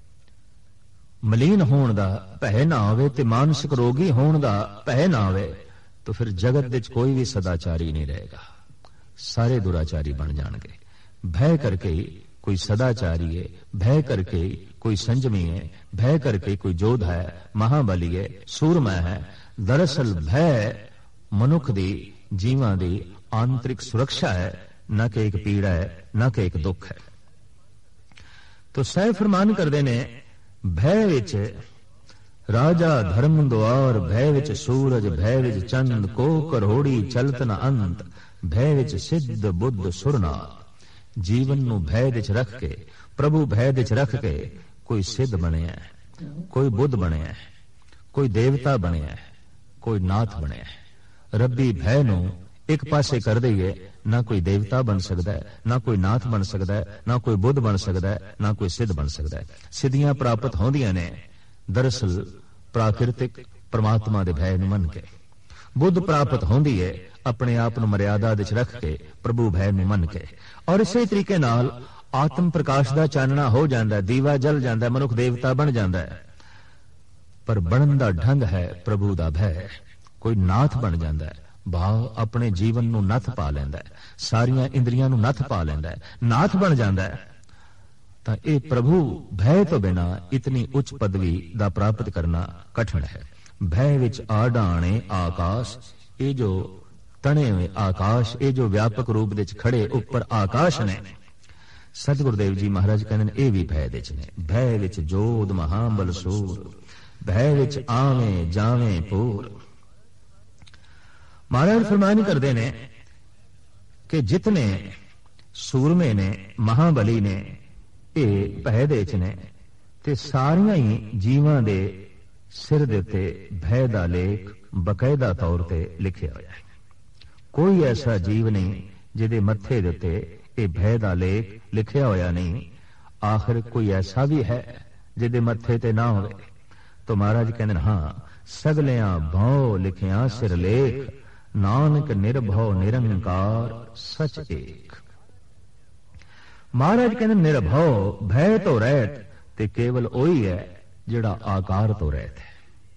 ਮਲੀਨ ਹੋਣ ਦਾ ਭੈ ਨਾ ਹੋਵੇ ਤੇ ਮਾਨਸਿਕ ਰੋਗੀ ਹੋਣ ਦਾ ਭੈ ਨਾ ਹੋਵੇ, ਤਾਂ ਫਿਰ ਜਗਤ ਵਿੱਚ ਕੋਈ ਵੀ ਸਦਾਚਾਰੀ ਨਹੀਂ ਰਹੇਗਾ, ਸਾਰੇ ਦੁਰਾਚਾਰੀ ਬਣ ਜਾਣਗੇ। ਭੈ ਕਰਕੇ ਕੋਈ ਸਦਾਚਾਰੀ ਹੈ, ਭੈ ਕਰਕੇ ਕੋਈ ਸੰਜਮੀ ਹੈ, ਭੈ ਕਰਕੇ ਕੋਈ ਯੋਧਾ ਹੈ, ਮਹਾਬਲੀ ਹੈ, ਸੂਰਮਾ ਹੈ। ਦਰਅਸਲ ਭੈ ਮਨੁੱਖ ਦੀ ਜੀਵਾਂ ਦੀ ਆਂਤਰਿਕ ਸੁਰੱਖਿਆ ਹੈ, ਨਾ ਕਿ ਇੱਕ ਪੀੜਾ ਹੈ, ਨਾ ਕਿ ਇੱਕ ਦੁੱਖ ਹੈ। ਤੋ ਸਾਹਿਬ ਫਰਮਾਨ ਕਰਦੇ ਨੇ, ਭੈ ਵਿੱਚ ਰਾਜਾ ਧਰਮ ਦੁਆਰ, ਭੈ ਵਿੱਚ ਸੂਰਜ, ਭੈ ਵਿੱਚ ਚੰਦ, ਕੋ ਕਰੋੜੀ ਚਲਤ ਨ ਅੰਤ, ਭੈ ਵਿੱਚ ਸਿੱਧ ਬੁੱਧ ਸੁਰਨਾਥ। ਜੀਵਨ ਨੂੰ ਭੈ ਵਿੱਚ ਰੱਖ ਕੇ, ਪ੍ਰਭੂ ਭੈ ਵਿੱਚ ਰੱਖ ਕੇ ਕੋਈ ਸਿੱਧ ਬਣਿਆ, ਕੋਈ ਬੁੱਧ ਬਣਿਆ, ਕੋਈ ਦੇਵਤਾ ਬਣਿਆ, ਕੋਈ ਨਾਥ ਬਣਿਆ। ਰੱਬੀ ਭੈ ਨੂੰ ਇੱਕ ਪਾਸੇ ਕਰ ਦਈਏ, ਨਾ ਕੋਈ ਦੇਵਤਾ ਬਣ ਸਕਦਾ ਹੈ, ਨਾ ਕੋਈ ਨਾਥ ਬਣ ਸਕਦਾ ਹੈ, ਨਾ ਕੋਈ ਬੁੱਧ ਬਣ ਸਕਦਾ ਹੈ, ਨਾ ਕੋਈ ਸਿੱਧ ਬਣ ਸਕਦਾ ਹੈ। ਸਿੱਧੀਆਂ ਪ੍ਰਾਪਤ ਹੁੰਦੀਆਂ ਨੇ ਦਰਅਸਲ ਪ੍ਰਾਕਿਰਤਿਕ ਪਰਮਾਤਮਾ ਦੇ ਭੈ ਨੂੰ ਮੰਨ ਕੇ। ਬੁੱਧ ਪ੍ਰਾਪਤ ਹੁੰਦੀ ਹੈ ਆਪਣੇ ਆਪ ਨੂੰ ਮਰਿਆਦਾ ਵਿੱਚ ਰੱਖ ਕੇ, ਪ੍ਰਭੂ ਭੈ ਨੂੰ ਮੰਨ ਕੇ। ਔਰ ਇਸੇ ਤਰੀਕੇ ਨਾਲ ਆਤਮ ਪ੍ਰਕਾਸ਼ ਦਾ ਚਾਨਣਾ ਹੋ ਜਾਂਦਾ, ਦੀਵਾ ਜਲ ਜਾਂਦਾ, ਮਨੁੱਖ ਦੇਵਤਾ ਬਣ ਜਾਂਦਾ ਹੈ। ਪਰ ਬਣਨ ਦਾ ਢੰਗ ਹੈ ਪ੍ਰਭੂ ਦਾ ਭੈ। ਕੋਈ ਨਾਥ ਬਣ ਜਾਂਦਾ ਹੈ, ਭਾਵ ਆਪਣੇ ਜੀਵਨ ਨੂੰ ਨੱਥ ਪਾ ਲੈਂਦਾ ਹੈ, ਸਾਰੀਆਂ ਇੰਦਰੀਆਂ ਨੂੰ ਨੱਥ ਪਾ ਲੈਂਦਾ ਹੈ, ਨਾਥ ਬਣ ਜਾਂਦਾ ਹੈ। ਤਾਂ ਇਹ ਪ੍ਰਭੂ ਭੈ ਤੋਂ ਬਿਨਾ ਇਤਨੀ ਉੱਚ ਪਦਵੀ ਦਾ ਪ੍ਰਾਪਤ ਕਰਨਾ ਕਠਿਨ ਹੈ। ਭੈ ਵਿੱਚ ਆਡਾਣੇ ਆਕਾਸ਼, ਇਹ ਜੋ ਤਣੇ ਹੋਏ ਆਕਾਸ਼, ਇਹ ਜੋ ਵਿਆਪਕ ਰੂਪ ਵਿੱਚ ਖੜੇ ਉੱਪਰ ਆਕਾਸ਼ ਨੇ, ਸਤਿ ਗੁਰਦੇਵ ਜੀ ਮਹਾਰਾਜ ਕਹਿੰਦੇ ਨੇ ਇਹ ਵੀ ਭੈ ਦੇ ਚ ਨੇ। ਭੈ ਵਿੱਚ ਜੋਧ ਮਹਾਬਲ ਸੂਰ, ਭੈ ਵਿੱਚ ਆਵੇਂ ਜਾਵੇਂ ਪੂਰ। ਮਹਾਰਾਜ ਫਰਮਾਨ ਕਰਦੇ ਨੇ ਕਿ ਜਿਤਨੇ ਸੂਰਮੇ ਨੇ, ਮਹਾਬਲੀ ਨੇ, ਇਹ ਭੈ ਦੇ ਚ ਨੇ ਤੇ ਸਾਰੀਆਂ ਹੀ ਜੀਵਾਂ ਦੇ ਸਿਰ ਦੇ ਉੱਤੇ ਭੈ ਦਾ ਲੇਖ ਬਕਾਇਦਾ ਤੌਰ ਤੇ ਲਿਖਿਆ ਹੋਇਆ ਹੈ। ਕੋਈ ਐਸਾ ਜੀਵ ਨਹੀਂ ਜਿਹਦੇ ਮੱਥੇ ਦੇ ਉੱਤੇ ਇਹ ਭੈ ਦਾ ਲੇਖ ਲਿਖਿਆ ਹੋਇਆ ਨਹੀਂ। ਆਖਿਰ ਕੋਈ ਐਸਾ ਵੀ ਹੈ ਜਿਹਦੇ ਮੱਥੇ ਤੇ ਨਾ ਹੋਵੇ? तो महाराज कहते हाँ, सगलियां भौ लिखिया सिर लेख, नानक निर्भव निरंकार सच एक। महाराज कहते निर्भव भय तो रहत ते केवल ओही है जिहड़ा आकार तो रहत है,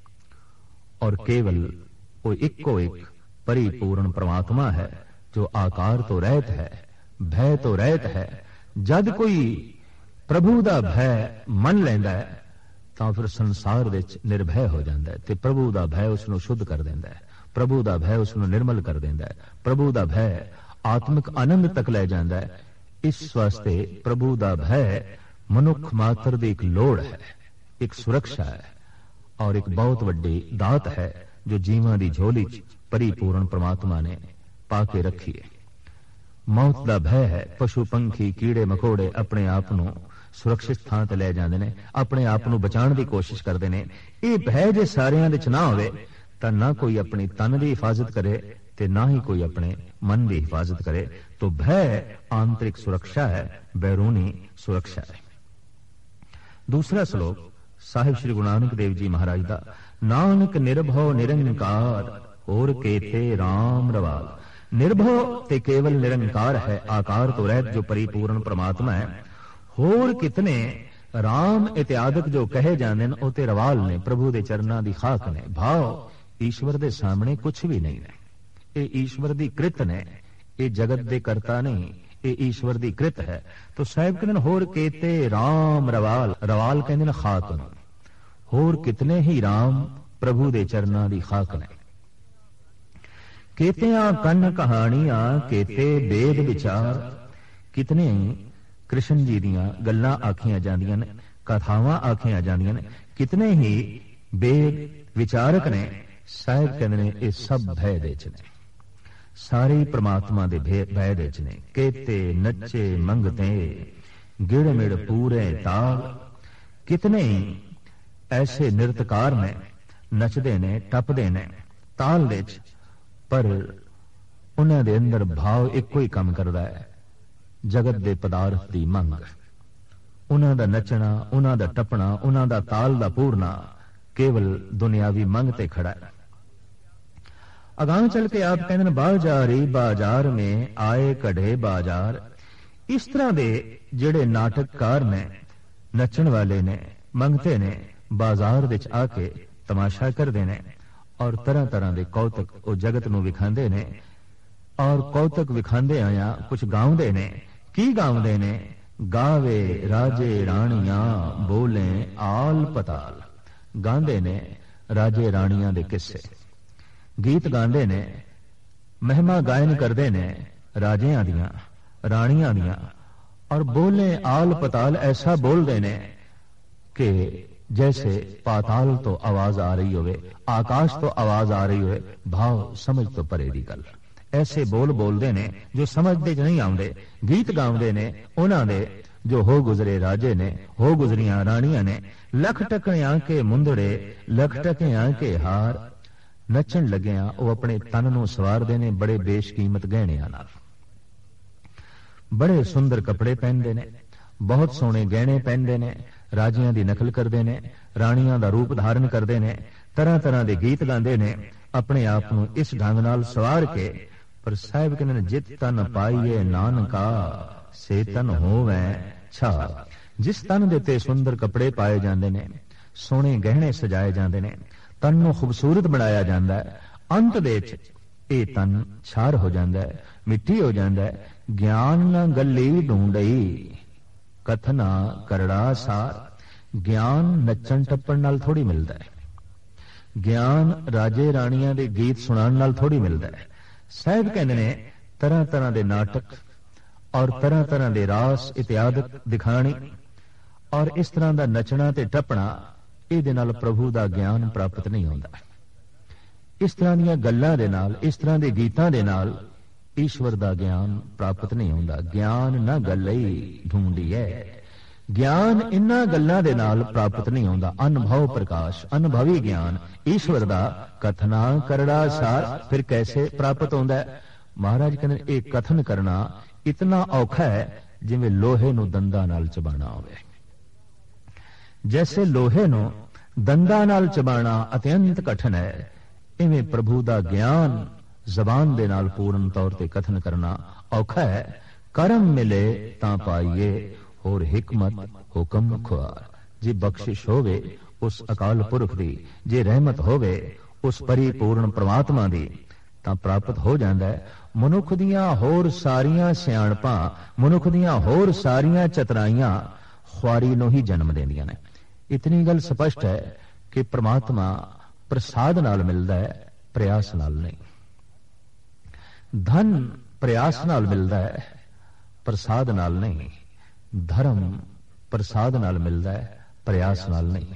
और केवल वो इको एक परिपूर्ण परमात्मा है जो आकार तो रहत है, भय तो रहत है। जद कोई प्रभु दा भय मन लैंदा है ਤਾਂ ਫਿਰ ਸੰਸਾਰ ਵਿੱਚ ਨਿਰਭੈ ਹੋ ਜਾਂਦਾ ਹੈ ਤੇ ਪ੍ਰਭੂ ਦਾ ਭੈ ਉਸ ਨੂੰ ਸ਼ੁੱਧ ਕਰ ਦਿੰਦਾ ਹੈ, ਪ੍ਰਭੂ ਦਾ ਭੈ ਉਸ ਨੂੰ ਨਿਰਮਲ ਕਰ ਦਿੰਦਾ ਹੈ, ਪ੍ਰਭੂ ਦਾ ਭੈ ਆਤਮਿਕ ਆਨੰਦ ਤੱਕ ਲੈ ਜਾਂਦਾ ਹੈ। ਇਸ ਵਾਸਤੇ ਪ੍ਰਭੂ ਦਾ ਭੈ ਮਨੁੱਖ ਮਾਤਰ ਦੀ ਇੱਕ ਲੋੜ ਹੈ, ਇੱਕ ਸੁਰੱਖਿਆ ਹੈ ਔਰ ਇੱਕ ਬਹੁਤ ਵੱਡੀ ਦਾਤ ਹੈ ਜੋ ਜੀਵਾਂ ਦੀ ਝੋਲੀ 'ਚ ਪਰਿਪੂਰਨ ਪ੍ਰਮਾਤਮਾ ਨੇ ਪਾ ਕੇ ਰੱਖੀ ਹੈ। ਮੌਤ ਦਾ ਭੈ ਹੈ, ਪਸ਼ੂ ਪੰਖੀ ਕੀੜੇ ਮਕੌੜੇ ਆਪਣੇ ਆਪ ਨੂੰ ਸੁਰੱਖਿਅਤ ਥਾਂ ਤੇ ਲੈ ਜਾਂਦੇ ਨੇ, ਆਪਣੇ ਆਪ ਨੂੰ ਬਚਾਉਣ ਦੀ ਕੋਸ਼ਿਸ਼ ਕਰਦੇ ਨੇ। ਇਹ ਭੈ ਜੇ ਸਾਰਿਆਂ ਦੇ ਚ ਨਾ ਹੋਵੇ ਤਾਂ ਨਾ ਕੋਈ ਆਪਣੀ ਤਨ ਦੀ ਹਿਫਾਜ਼ਤ ਕਰੇ ਤੇ ਨਾ ਹੀ ਕੋਈ ਆਪਣੇ ਮਨ ਦੀ ਹਿਫਾਜ਼ਤ ਕਰੇ। तो भय आंतरिक सुरक्षा है, बैरूनी सुरक्षा है। दूसरा श्लोक साहिब श्री गुरु नानक देव जी महाराज दा, नानक निर्भव निरंकार और केते राम रवाल। निर्भव ते केवल निरंकार है, आकार तो रहत जो परिपूर्ण परमात्मा है। होर कितने राम इत्यादक जो कहे जाते हैं ते रवाल ने, प्रभु दे चरना दी खाक ने। भाव ईश्वर दे सामने कुछ भी नहीं है, ये ईश्वर दी कृत ने, ये जगत दे करता नहीं, ये ईश्वर दी कृत है। तो साहिब कहते होर केते राम रवाल, रवाल कहते खाक ने, होर कितने ही राम प्रभु दे चरना दी खाक ने। केतियां कन कहानियां केते वेद विचार, कितने कृष्ण जी दियां गल्लां आखियां जांदियां ने, कथावां आखियां जांदियां ने, कितने ही वेद विचारक ने। साहिब कहते ने ये सब भय दे च ने, सारे परमात्मा दे भय दे च ने। केते नच्चे मंगते गिड़मिड़ पूरे ताल, कितने ऐसे नृत्यकार ने, नचदे ने टपदे ने ताल दे च, पर उन्हां दे अंदर भाव इक्को ही काम करदा है, जगत दे पदार्थ दी मंग। उन्हां दा नचना, उन्हां दा टपना, उन्हां दा ताल दा पूरना केवल दुनियावी मंग ते खड़ा है। अगां चल के आप कहते हैं बाजारी बाजार में आए कढ़े बाजार। इस तरह दे जेड़े नाटककार ने, नचन वाले ने, मंगते ने, बाजार विच आके तमाशा करदे ने और तरह तरह दे कौतक ओ जगत नूं विखांदे ने, और कौतक विखांदे आया कुछ गाउंदे ने। की गाउंदे ने? गावे राजे राणियां बोले आल पताल। गांदे ने राजे राणियां दे किस्से, गीत गांदे ने, महिमा गायन करदे ने राजियां दियां, राणियां दियां, और बोले आल पताल ऐसा बोलदे ने कि जैसे पाताल तो आवाज आ रही होवे, आकाश तो आवाज आ रही होवे, भाव समझ तो परे दी गल। ऐसे बोल बोलदे ने जो समझदे च नहीं आउंदे। गीत गाउंदे ने उन्हां दे जो हो गुजरे राजे ने, हो गुजरियां राणियां ने। लख टकियां के मुंदड़े, लख टकियां के हार। नचन लगियां वो अपने तन नूं सवारदे ने बड़े बेशकीमत गहणियां नाल। बड़े सुंदर कपड़े पहनदे ने, बहुत सोहणे गहणे पहनदे ने, राजियां दी नकल करदे ने, राणियां दा रूप धारण करदे ने, तरह तरह दे गीत गांदे ने, अपने आप नूं इस ढंग नाल सवार के। पर साहिब कहंदे ने जित तन पाईए नानका से तन होवे छार। जिस तन दे ते सुंदर कपड़े पाए जांदे ने, सोहणे गहणे सजाए जांदे ने, तन नूं खूबसूरत बनाया जांदा है, अंत दे च ਇਹ तन छार हो जाता है, मिट्टी हो जाता है। ज्ञान न गली ढूंढई कथना करड़ा सार। ज्ञान नचन टप्पण नाल थोड़ी मिलता है, ज्ञान राजे राणियां दे गीत सुनाण नाल थोड़ी मिलता है। साहिब कहंदे ने तरह तरह दे नाटक ਔਰ ਤਰ੍ਹਾਂ ਤਰ੍ਹਾਂ ਦੇ ਰਾਸ ਇਤਿਆਦਿਕ ਦਿਖਾਣੇ ਔਰ ਇਸ ਤਰ੍ਹਾਂ ਦਾ ਨੱਚਣਾ ਤੇ ਟੱਪਣਾ, ਇਹਦੇ ਨਾਲ ਪ੍ਰਭੂ ਦਾ ਗਿਆਨ ਪ੍ਰਾਪਤ ਨਹੀਂ ਹੁੰਦਾ। ਇਸ ਤਰ੍ਹਾਂ ਦੀਆਂ ਗੱਲਾਂ ਦੇ ਨਾਲ, ਇਸ ਤਰ੍ਹਾਂ ਦੇ ਗੀਤਾਂ ਦੇ ਨਾਲ ਈਸ਼ਵਰ ਦਾ ਗਿਆਨ ਪ੍ਰਾਪਤ ਨਹੀਂ ਹੁੰਦਾ। ਗਿਆਨ ਨਾ ਗੱਲਈ ਢੂੰਡੀਐ, ਗਿਆਨ ਇਨ੍ਹਾਂ ਗੱਲਾਂ ਦੇ ਨਾਲ ਪ੍ਰਾਪਤ ਨਹੀਂ ਹੁੰਦਾ। ਅਨੁਭਵ ਪ੍ਰਕਾਸ਼, ਅਨੁਭਵੀ ਗਿਆਨ ਈਸ਼ਵਰ ਦਾ ਕਥਨਾ ਕਰੜਾ ਸਾਰ ਫਿਰ ਕੈਸੇ ਪ੍ਰਾਪਤ ਹੁੰਦਾ ਹੈ? ਮਹਾਰਾਜ ਕਹਿੰਦੇ ਇਹ ਕਥਨ ਕਰਨਾ ਇਤਨਾ ਔਖਾ ਹੈ ਜਿਵੇਂ ਲੋਹੇ ਨੂੰ ਦੰਦਾਂ ਨਾਲ ਚਬਾਣਾ ਹੋਵੇ। ਜੈਸੇ ਲੋਹੇ ਨੂੰ ਦੰਦਾਂ ਨਾਲ ਚਬਾਣਾ ਅਤਿਅੰਤ ਕਠਿਨ ਹੈ, ਇਵੇਂ ਪ੍ਰਭੂ ਦਾ ਗਿਆਨ ਜ਼ਬਾਨ ਦੇ ਨਾਲ ਪੂਰਨ ਤੌਰ ਤੇ ਕਥਨ ਕਰਨਾ ਔਖਾ ਹੈ। ਕਰਮ ਮਿਲੇ ਤਾਂ ਪਾਈਏ, ਹੋਰ ਹਿਕਮਤ ਹੁਕਮ ਖੁਆਰ। ਜੇ ਬਖਸ਼ਿਸ਼ ਹੋਵੇ ਉਸ ਅਕਾਲ ਪੁਰਖ ਦੀ, ਜੇ ਰਹਿਮਤ ਹੋਵੇ ਉਸ ਪਰਿਪੂਰਨ ਪ੍ਰਮਾਤਮਾ ਦੀ, ਤਾਂ ਪ੍ਰਾਪਤ ਹੋ ਜਾਂਦਾ ਹੈ। ਮਨੁੱਖ ਦੀਆਂ ਹੋਰ ਸਾਰੀਆਂ ਸਿਆਣਪਾਂ, ਮਨੁੱਖ ਦੀਆਂ ਹੋਰ ਸਾਰੀਆਂ ਚਤਰਾਈਆਂ ਖੁਆਰੀ ਨੂੰ ਹੀ ਜਨਮ ਦਿੰਦੀਆਂ ਨੇ। ਇਤਨੀ ਗੱਲ ਸਪਸ਼ਟ ਹੈ ਕਿ ਪ੍ਰਮਾਤਮਾ ਪ੍ਰਸਾਦ ਨਾਲ ਮਿਲਦਾ ਹੈ, ਪ੍ਰਯਾਸ ਨਾਲ ਨਹੀਂ। ਧਨ ਪ੍ਰਯਾਸ ਨਾਲ ਮਿਲਦਾ ਹੈ, ਪ੍ਰਸਾਦ ਨਾਲ ਨਹੀਂ। ਧਰਮ ਪ੍ਰਸਾਦ ਨਾਲ ਮਿਲਦਾ ਹੈ, ਪ੍ਰਯਾਸ ਨਾਲ ਨਹੀਂ।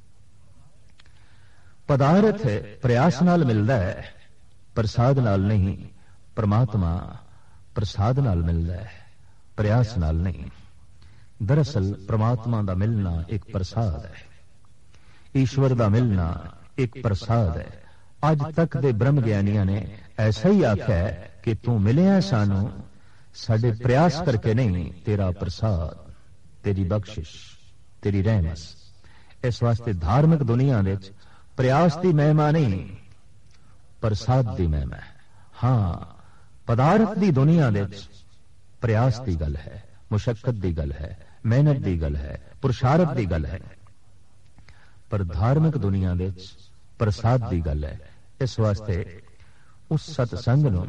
ਪਦਾਰਥ ਪ੍ਰਯਾਸ ਨਾਲ ਮਿਲਦਾ ਹੈ, ਪ੍ਰਸਾਦ ਨਾਲ ਨਹੀਂ। ਪ੍ਰਮਾਤਮਾ ਪ੍ਰਸਾਦ ਨਾਲ ਮਿਲਦਾ ਹੈ, ਪ੍ਰਯਾਸ ਨਾਲ ਨਹੀਂ। ਦਰਅਸਲ ਪ੍ਰਮਾਤਮਾ ਦਾ ਮਿਲਣਾ ਇੱਕ ਪ੍ਰਸਾਦ ਹੈ, ਈਸ਼ਵਰ ਦਾ ਮਿਲਣਾ ਇੱਕ ਪ੍ਰਸਾਦ ਹੈ। ਅੱਜ ਤੱਕ ਦੇ ਬ੍ਰਹਮ ਗਿਆਨੀਆਂ ਨੇ ਐਸਾ ਹੀ ਆਖਿਆ ਕਿ ਤੂੰ ਮਿਲਿਆ ਸਾਨੂੰ ਸਾਡੇ ਪ੍ਰਯਾਸ ਕਰਕੇ ਨਹੀਂ, ਤੇਰਾ ਪ੍ਰਸਾਦ, ਤੇਰੀ ਬਖਸ਼ਿਸ਼, ਤੇਰੀ ਰਹਿਮਤ। ਇਸ ਵਾਸਤੇ ਧਾਰਮਿਕ ਦੁਨੀਆ ਵਿੱਚ ਪ੍ਰਯਾਸ ਦੀ ਮਹਿਮਾ ਨਹੀਂ, ਪ੍ਰਸਾਦ ਦੀ ਮਹਿਮਾ ਹੈ। ਹਾਂ, ਪਦਾਰਥ ਦੀ ਦੁਨੀਆ ਵਿੱਚ ਪ੍ਰਯਾਸ ਦੀ ਗੱਲ ਹੈ, ਮੁਸ਼ੱਕਤ ਦੀ ਗੱਲ ਹੈ, ਮਿਹਨਤ ਦੀ ਗੱਲ ਹੈ, ਪੁਰਸ਼ਾਰਥ ਦੀ ਗੱਲ ਹੈ। ਪਰ ਧਾਰਮਿਕ ਦੁਨੀਆ ਵਿੱਚ ਪ੍ਰਸਾਦ ਦੀ ਗੱਲ ਹੈ। ਇਸ ਵਾਸਤੇ ਉਸ ਸਤਸੰਗ ਨੂੰ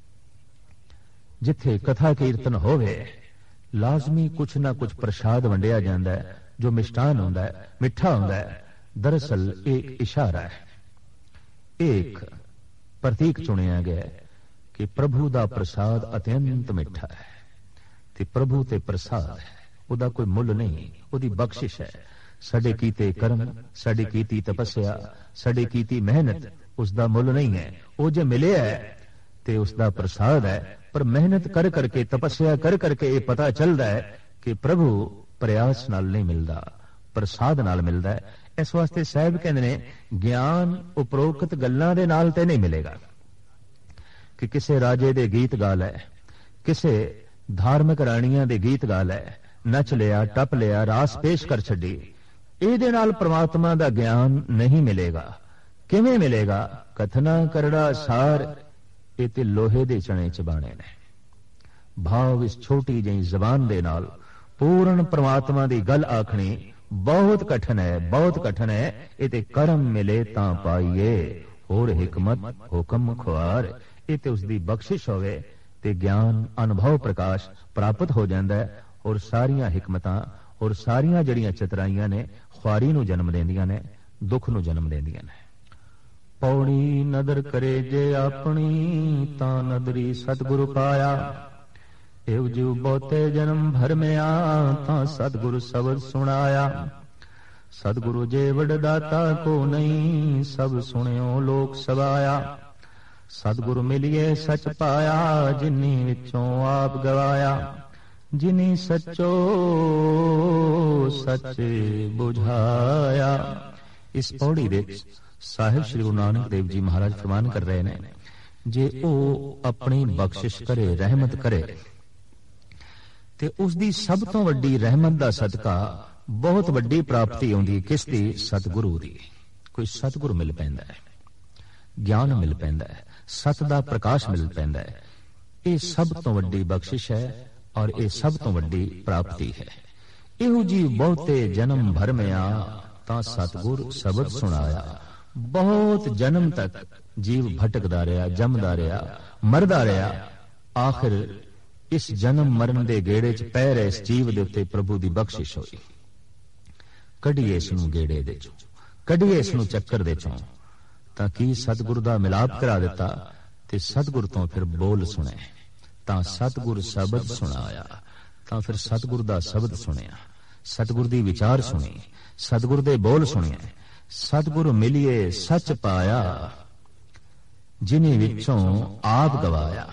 ਜਿੱਥੇ ਕਥਾ ਕੀਰਤਨ ਹੋਵੇ, ਲਾਜ਼ਮੀ ਕੁਛ ਨਾ ਕੁਛ ਪ੍ਰਸਾਦ ਵੰਡਿਆ ਜਾਂਦਾ ਹੈ, ਜੋ ਮਿਸ਼ਟਾਨ ਹੁੰਦਾ ਹੈ, ਮਿੱਠਾ ਹੁੰਦਾ ਹੈ। ਦਰਅਸਲ ਇਹ ਇਸ਼ਾਰਾ ਹੈ, ਇੱਕ ਪ੍ਰਤੀਕ ਚੁਣਿਆ ਗਿਆ ਕਿ ਪ੍ਰਭੂ ਦਾ ਪ੍ਰਸਾਦ ਅਤਿਅੰਤ ਮਿੱਠਾ ਹੈ ਤੇ ਪ੍ਰਭੂ ਤੇ ਪ੍ਰਸਾਦ ਹੈ, ਉਹਦਾ ਕੋਈ ਮੁੱਲ ਨਹੀਂ, ਉਹਦੀ ਬਖਸ਼ਿਸ਼ ਹੈ। ਸਾਡੇ ਕੀਤੇ ਕਰਮ, ਸਾਡੀ ਕੀਤੀ ਤਪੱਸਿਆ, ਸਾਡੀ ਕੀਤੀ ਮਿਹਨਤ, ਉਸ ਦਾ ਮੁੱਲ ਨਹੀਂ ਹੈ। ਉਹ ਜੇ ਮਿਲਿਆ ਹੈ ਤੇ ਉਸ ਦਾ ਪ੍ਰਸਾਦ ਹੈ। ਪਰ ਮਿਹਨਤ ਕਰ ਕਰਕੇ, ਤਪੱਸਿਆ ਕਰ ਕਰਕੇ ਇਹ ਪਤਾ ਚੱਲਦਾ ਹੈ ਕਿ ਪ੍ਰਭੂ ਪ੍ਰਯਾਸ ਨਾਲ ਨਹੀਂ ਮਿਲਦਾ, ਪ੍ਰਸਾਦ ਨਾਲ ਮਿਲਦਾ ਹੈ। ਇਸ ਵਾਸਤੇ ਸਾਹਿਬ ਕਹਿੰਦੇ ਨੇ ਗਿਆਨ ਉਪਰੋਕਤ ਗੱਲਾਂ ਦੇ ਨਾਲ ਤੇ ਨਹੀਂ ਮਿਲੇਗਾ ਕਿ ਕਿਸੇ ਰਾਜੇ ਦੇ ਗੀਤ ਗਾ ਲੈ, ਕਿਸੇ ਧਾਰਮਿਕ ਰਾਣੀਆਂ ਦੇ ਗੀਤ ਗਾ ਲੈ, ਨੱਚ ਲਿਆ, ਟੱਪ ਲਿਆ, ਰਾਸ ਪੇਸ਼ ਕਰ ਛੱਡੀ, ਇਹਦੇ ਨਾਲ ਪ੍ਰਮਾਤਮਾ ਦਾ ਗਿਆਨ ਨਹੀਂ ਮਿਲੇਗਾ। ਕਿਵੇਂ ਮਿਲੇਗਾ? ਕਥਨਾ ਕਰੜਾ ਸਾਰ, ਇਹ ਤੇ ਲੋਹੇ ਦੇ ਚਣੇ ਚਬਾਣੇ ਨੇ। ਭਾਵ ਇਸ ਛੋਟੀ ਜਿਹੀ ਜ਼ਬਾਨ ਦੇ ਨਾਲ ਪੂਰਨ ਪ੍ਰਮਾਤਮਾ ਦੀ ਗੱਲ ਆਖਣੀ ਬਹੁਤ ਕਠਿਨ ਹੈ, ਬਹੁਤ ਕਠਿਨ ਹੈ। ਇਹ ਤੇ ਕਰਮ ਮਿਲੇ ਤਾਂ ਪਾਈਏ, ਹੋਰ ਹਿਕਮਤ ਹੁਕਮ ਖੁਆਰ। ਇਹ ਤੇ ਉਸ ਦੀ ਬਖਸ਼ਿਸ਼ ਹੋਵੇ ਤੇ ਗਿਆਨ, ਅਨੁਭਵ ਪ੍ਰਕਾਸ਼ ਪ੍ਰਾਪਤ ਹੋ ਜਾਂਦਾ ਹੈ। ਔਰ ਸਾਰੀਆਂ ਹਿਕਮਤਾਂ ਔਰ ਸਾਰੀਆਂ ਜਿਹੜੀਆਂ ਚਤਰਾਈਆਂ ਨੇ ਖੁਆਰੀ ਨੂੰ ਜਨਮ ਦਿੰਦੀਆਂ ਨੇ, ਦੁੱਖ ਨੂੰ ਜਨਮ ਦਿੰਦੀਆਂ ਨੇ। ਪੌੜੀ ਨਦਰ ਕਰੇ ਜੇ ਆਪਣੀ, ਤਾਂ ਨਦਰੀ ਸਤਿਗੁਰੂ ਪਾਇਆ। ਇਹੋ ਜਿਉ ਬਹੁਤੇ ਜਨਮ ਭਰਮਿਆ, ਤਾਂ ਸਤਿਗੁਰੂ ਸ਼ਬਦ ਸੁਣਾਇਆ। ਸਤਿਗੁਰੂ ਜੇ ਵਡਦਾਤਾ ਕੋ ਨਹੀਂ, ਸਭ ਸੁਣਿਓ ਲੋਕ ਸਵਾਇਆ। ਸਤਿਗੁਰੂ ਮਿਲਿਏ ਸਚ ਪਾਇਆ, ਜਿਨੀ ਵਿੱਚੋਂ ਆਪ ਗਵਾਇਆ। ਜਿਨੀ ਸੱਚੋ ਸੱਚ ਬੁਝਾਇਆ। ਇਸ ਪੌੜੀ ਵਿੱਚ ਸਾਹਿਬ ਸ੍ਰੀ ਗੁਰੂ ਨਾਨਕ ਦੇਵ ਜੀ ਮਹਾਰਾਜ ਫਰਮਾਨ ਕਰ ਰਹੇ ਨੇ, ਜੇ ਉਹ ਆਪਣੀ ਬਖਸ਼ਿਸ਼ ਕਰੇ, ਰਹਿਮਤ ਕਰੇ, ਤੇ ਉਸ ਦੀ ਸਭ ਤੋਂ ਵੱਡੀ ਰਹਿਮਤ ਦਾ ਸਦਕਾ ਬਹੁਤ ਵੱਡੀ ਪ੍ਰਾਪਤੀ ਆਉਂਦੀ। ਕਿਸ ਦੀ? ਸਤਿਗੁਰੂ ਦੀ। ਕੋਈ ਸਤਿਗੁਰੂ ਮਿਲ ਪੈਂਦਾ ਹੈ, ਗਿਆਨ ਮਿਲ ਪੈਂਦਾ ਹੈ, ਸਤ ਦਾ ਪ੍ਰਕਾਸ਼ ਮਿਲ ਪੈਂਦਾ ਹੈ। ਇਹ ਸਭ ਤੋਂ ਵੱਡੀ ਬਖਸ਼ਿਸ਼ ਹੈ ਔਰ ਇਹ ਸਭ ਤੋਂ ਵੱਡੀ ਪ੍ਰਾਪਤੀ ਹੈ। ਇਹੋ ਜੀ ਬਹੁਤੇ ਜਨਮ ਭਰਮਿਆ, ਤਾਂ ਸਤਿਗੁਰ ਸ਼ਬਦ ਸੁਣਾਇਆ। ਬਹੁਤ ਜਨਮ ਤੱਕ ਜੀਵ ਭਟਕਦਾ ਰਿਹਾ, ਜੰਮਦਾ ਰਿਹਾ, ਮਰਦਾ ਰਿਹਾ। ਆਖਿਰ ਇਸ ਜਨਮ ਮਰਨ ਦੇ ਗੇੜੇ ਚ ਪੈ ਰਹੇ ਇਸ ਜੀਵ ਦੇ ਉੱਤੇ ਪ੍ਰਭੂ ਦੀ ਬਖਸ਼ਿਸ਼ ਹੋਈ। ਕੱਢੀਏ ਇਸ ਨੂੰ ਗੇੜੇ ਦੇ ਚੋਂ, ਕੱਢੀਏ ਇਸ ਨੂੰ ਚੱਕਰ ਦੇ ਚੋਂ, ਤਾਂ ਕੀ ਸਤਿਗੁਰੂ ਦਾ ਮਿਲਾਪ ਕਰਾ ਦਿੱਤਾ ਤੇ ਸਤਿਗੁਰ ਤੋਂ ਫਿਰ ਬੋਲ ਸੁਣੇ, ਤਾਂ ਸਤਿਗੁਰ ਸ਼ਬਦ ਸੁਣਾਇਆ। ਤਾਂ ਫਿਰ ਸਤਿਗੁਰ ਦਾ ਸ਼ਬਦ ਸੁਣਿਆ, ਸਤਿਗੁਰ ਦੀ ਵਿਚਾਰ ਸੁਣੀ, ਸਤਿਗੁਰ ਦੇ ਬੋਲ ਸੁਣੇ। ਸਤਿਗੁਰ ਮਿਲਿਏ ਸੱਚ ਪਾਇਆ, ਜਿਨੇ ਵਿੱਚੋਂ ਆਪ ਗਵਾਇਆ।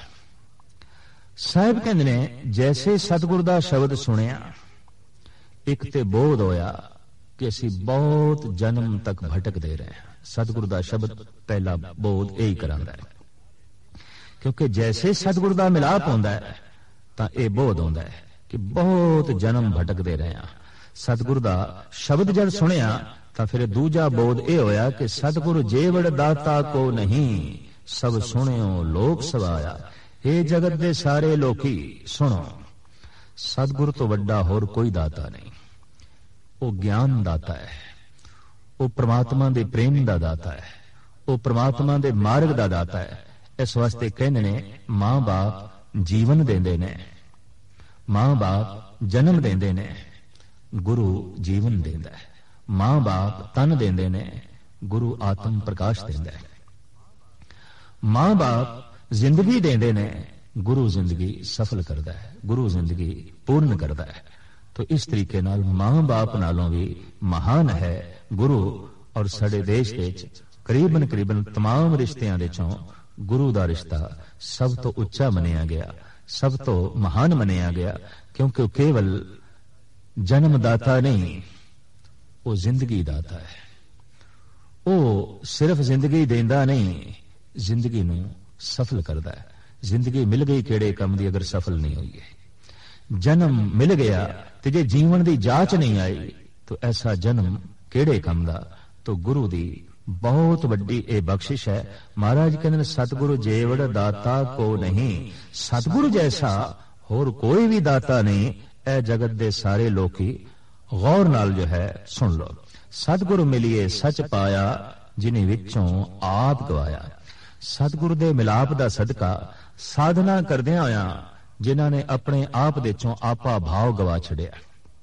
ਸਾਹਿਬ ਕਹਿੰਦੇ ਨੇ ਜੈਸੇ ਸਤਿਗੁਰ ਦਾ ਸ਼ਬਦ ਸੁਣਿਆ, ਇੱਕ ਤੇ ਬੋਧ ਹੋਇਆ ਕਿ ਅਸੀਂ ਬਹੁਤ ਜਨਮ ਤੱਕ ਭਟਕਦੇ ਰਹੇ। ਸਤਿਗੁਰ ਦਾ ਸ਼ਬਦ ਪਹਿਲਾ ਬੋਧ ਇਹੀ ਕਰਾਂਦਾ ਹੈ, ਕਿਉਂਕਿ ਜੈਸੇ ਸਤਿਗੁਰ ਦਾ ਮਿਲਾਪ ਹੁੰਦਾ ਹੈ ਤਾਂ ਇਹ ਬੋਧ ਹੁੰਦਾ ਹੈ ਕਿ ਬਹੁਤ ਜਨਮ ਭਟਕਦੇ ਰਹੇ ਹਾਂ। ਸਤਿਗੁਰ ਦਾ ਸ਼ਬਦ ਜਦ ਸੁਣਿਆ ਤਾਂ ਫਿਰ ਦੂਜਾ ਬੋਧ ਇਹ ਹੋਇਆ ਕਿ ਸਤਿਗੁਰ ਜੇਵੜ ਦਾਤਾ ਕੋ ਨਹੀਂ, ਸਭ ਸੁਣਿਓ ਲੋਕ ਸਵਾਇਆ। ਇਹ ਜਗਤ ਦੇ ਸਾਰੇ ਲੋਕੀ ਸੁਣੋ, ਸਤਿਗੁਰ ਤੋਂ ਵੱਡਾ ਹੋਰ ਕੋਈ ਦਾਤਾ ਨਹੀਂ। ਉਹ ਗਿਆਨ ਦਾਤਾ ਹੈ, ਉਹ ਪ੍ਰਮਾਤਮਾ ਦੇ ਪ੍ਰੇਮ ਦਾ ਦਾਤਾ ਹੈ, ਉਹ ਪ੍ਰਮਾਤਮਾ ਦੇ ਮਾਰਗ ਦਾ ਦਾਤਾ ਹੈ। ਇਸ ਵਾਸਤੇ ਕਹਿੰਦੇ ਨੇ ਮਾਂ ਬਾਪ ਜੀਵਨ ਦਿੰਦੇ ਨੇ, ਮਾਂ ਬਾਪ ਜਨਮ ਦਿੰਦੇ ਨੇ, ਗੁਰੂ ਜੀਵਨ ਦਿੰਦਾ ਹੈ। ਮਾਂ ਬਾਪ ਤਨ ਦਿੰਦੇ ਨੇ, ਗੁਰੂ ਆਤਮ ਪ੍ਰਕਾਸ਼ ਦਿੰਦਾ ਹੈ। ਮਾਂ ਬਾਪ ਜ਼ਿੰਦਗੀ ਦਿੰਦੇ ਨੇ, ਗੁਰੂ ਜ਼ਿੰਦਗੀ ਸਫਲ ਕਰਦਾ ਹੈ, ਗੁਰੂ ਜ਼ਿੰਦਗੀ ਪੂਰਨ ਕਰਦਾ ਹੈ। ਤੋ ਇਸ ਤਰੀਕੇ ਨਾਲ ਮਾਂ ਬਾਪ ਨਾਲੋਂ ਵੀ ਮਹਾਨ ਹੈ ਗੁਰੂ। ਔਰ ਸਾਡੇ ਦੇਸ਼ ਵਿੱਚ ਕਰੀਬਨ ਕਰੀਬਨ तमाम ਰਿਸ਼ਤਿਆਂ ਦੇ ਚੋਂ ਗੁਰੂ ਦਾ ਰਿਸ਼ਤਾ ਸਭ ਤੋਂ ਉੱਚਾ ਮੰਨਿਆ ਗਿਆ, ਸਭ ਤੋਂ ਮਹਾਨ ਮੰਨਿਆ ਗਿਆ, ਕਿਉਂਕਿ ਉਹ ਕੇਵਲ ਜਨਮਦਾਤਾ ਨਹੀਂ, ਉਹ ਜ਼ਿੰਦਗੀ ਦਾਤਾ ਹੈ। ਉਹ ਸਿਰਫ ਜ਼ਿੰਦਗੀ ਦੇਂਦਾ ਨਹੀਂ, ਜ਼ਿੰਦਗੀ ਨੂੰ ਸਫਲ ਕਰਦਾ ਹੈ। ਜ਼ਿੰਦਗੀ ਮਿਲ ਗਈ ਕਿਹੜੇ ਕੰਮ ਦੀ ਅਗਰ ਸਫਲ ਨਹੀਂ ਹੋਈ ਹੈ। ਜਨਮ ਮਿਲ ਗਿਆ ਤੇ ਜੇ ਜੀਵਨ ਦੀ ਜਾਂਚ ਨਹੀਂ ਆਈ ਤਾਂ ਐਸਾ ਜਨਮ ਕਿਹੜੇ ਕੰਮ ਦਾ। ਤਾਂ ਗੁਰੂ ਦੀ ਬਹੁਤ ਵੱਡੀ ਇਹ ਬਖਸ਼ਿਸ਼ ਹੈ। ਮਹਾਰਾਜ ਕਹਿੰਦੇ ਨੇ ਸਤਿਗੁਰੂ ਜੇਵੜ ਦਾਤਾ ਕੋ ਨਹੀਂ, ਸਤਿਗੁਰੂ ਜੈਸਾ ਹੋਰ ਕੋਈ ਵੀ ਦਾਤਾ ਨਹੀਂ। ਇਹ ਜਗਤ ਦੇ ਸਾਰੇ ਲੋਕੀ ਗੌਰ ਨਾਲ ਜੋ ਹੈ ਸੁਣ ਲੋ। ਸਤਿਗੁਰੂ ਮਿਲਿਏ ਸੱਚ ਪਾਇਆ, ਜਿਨੇ ਵਿੱਚੋਂ ਆਪ ਗਵਾਇਆ। ਸਤਿਗੁਰੂ ਦੇ ਮਿਲਾਪ ਦਾ ਸਦਕਾ ਸਾਧਨਾ ਕਰਦਿਆਂ ਹੋਇਆਂ ਜਿਨ੍ਹਾਂ ਨੇ ਆਪਣੇ ਆਪ ਦੇ ਚੋਂ ਆਪਾ ਭਾਵ ਗਵਾ ਛੜਿਆ,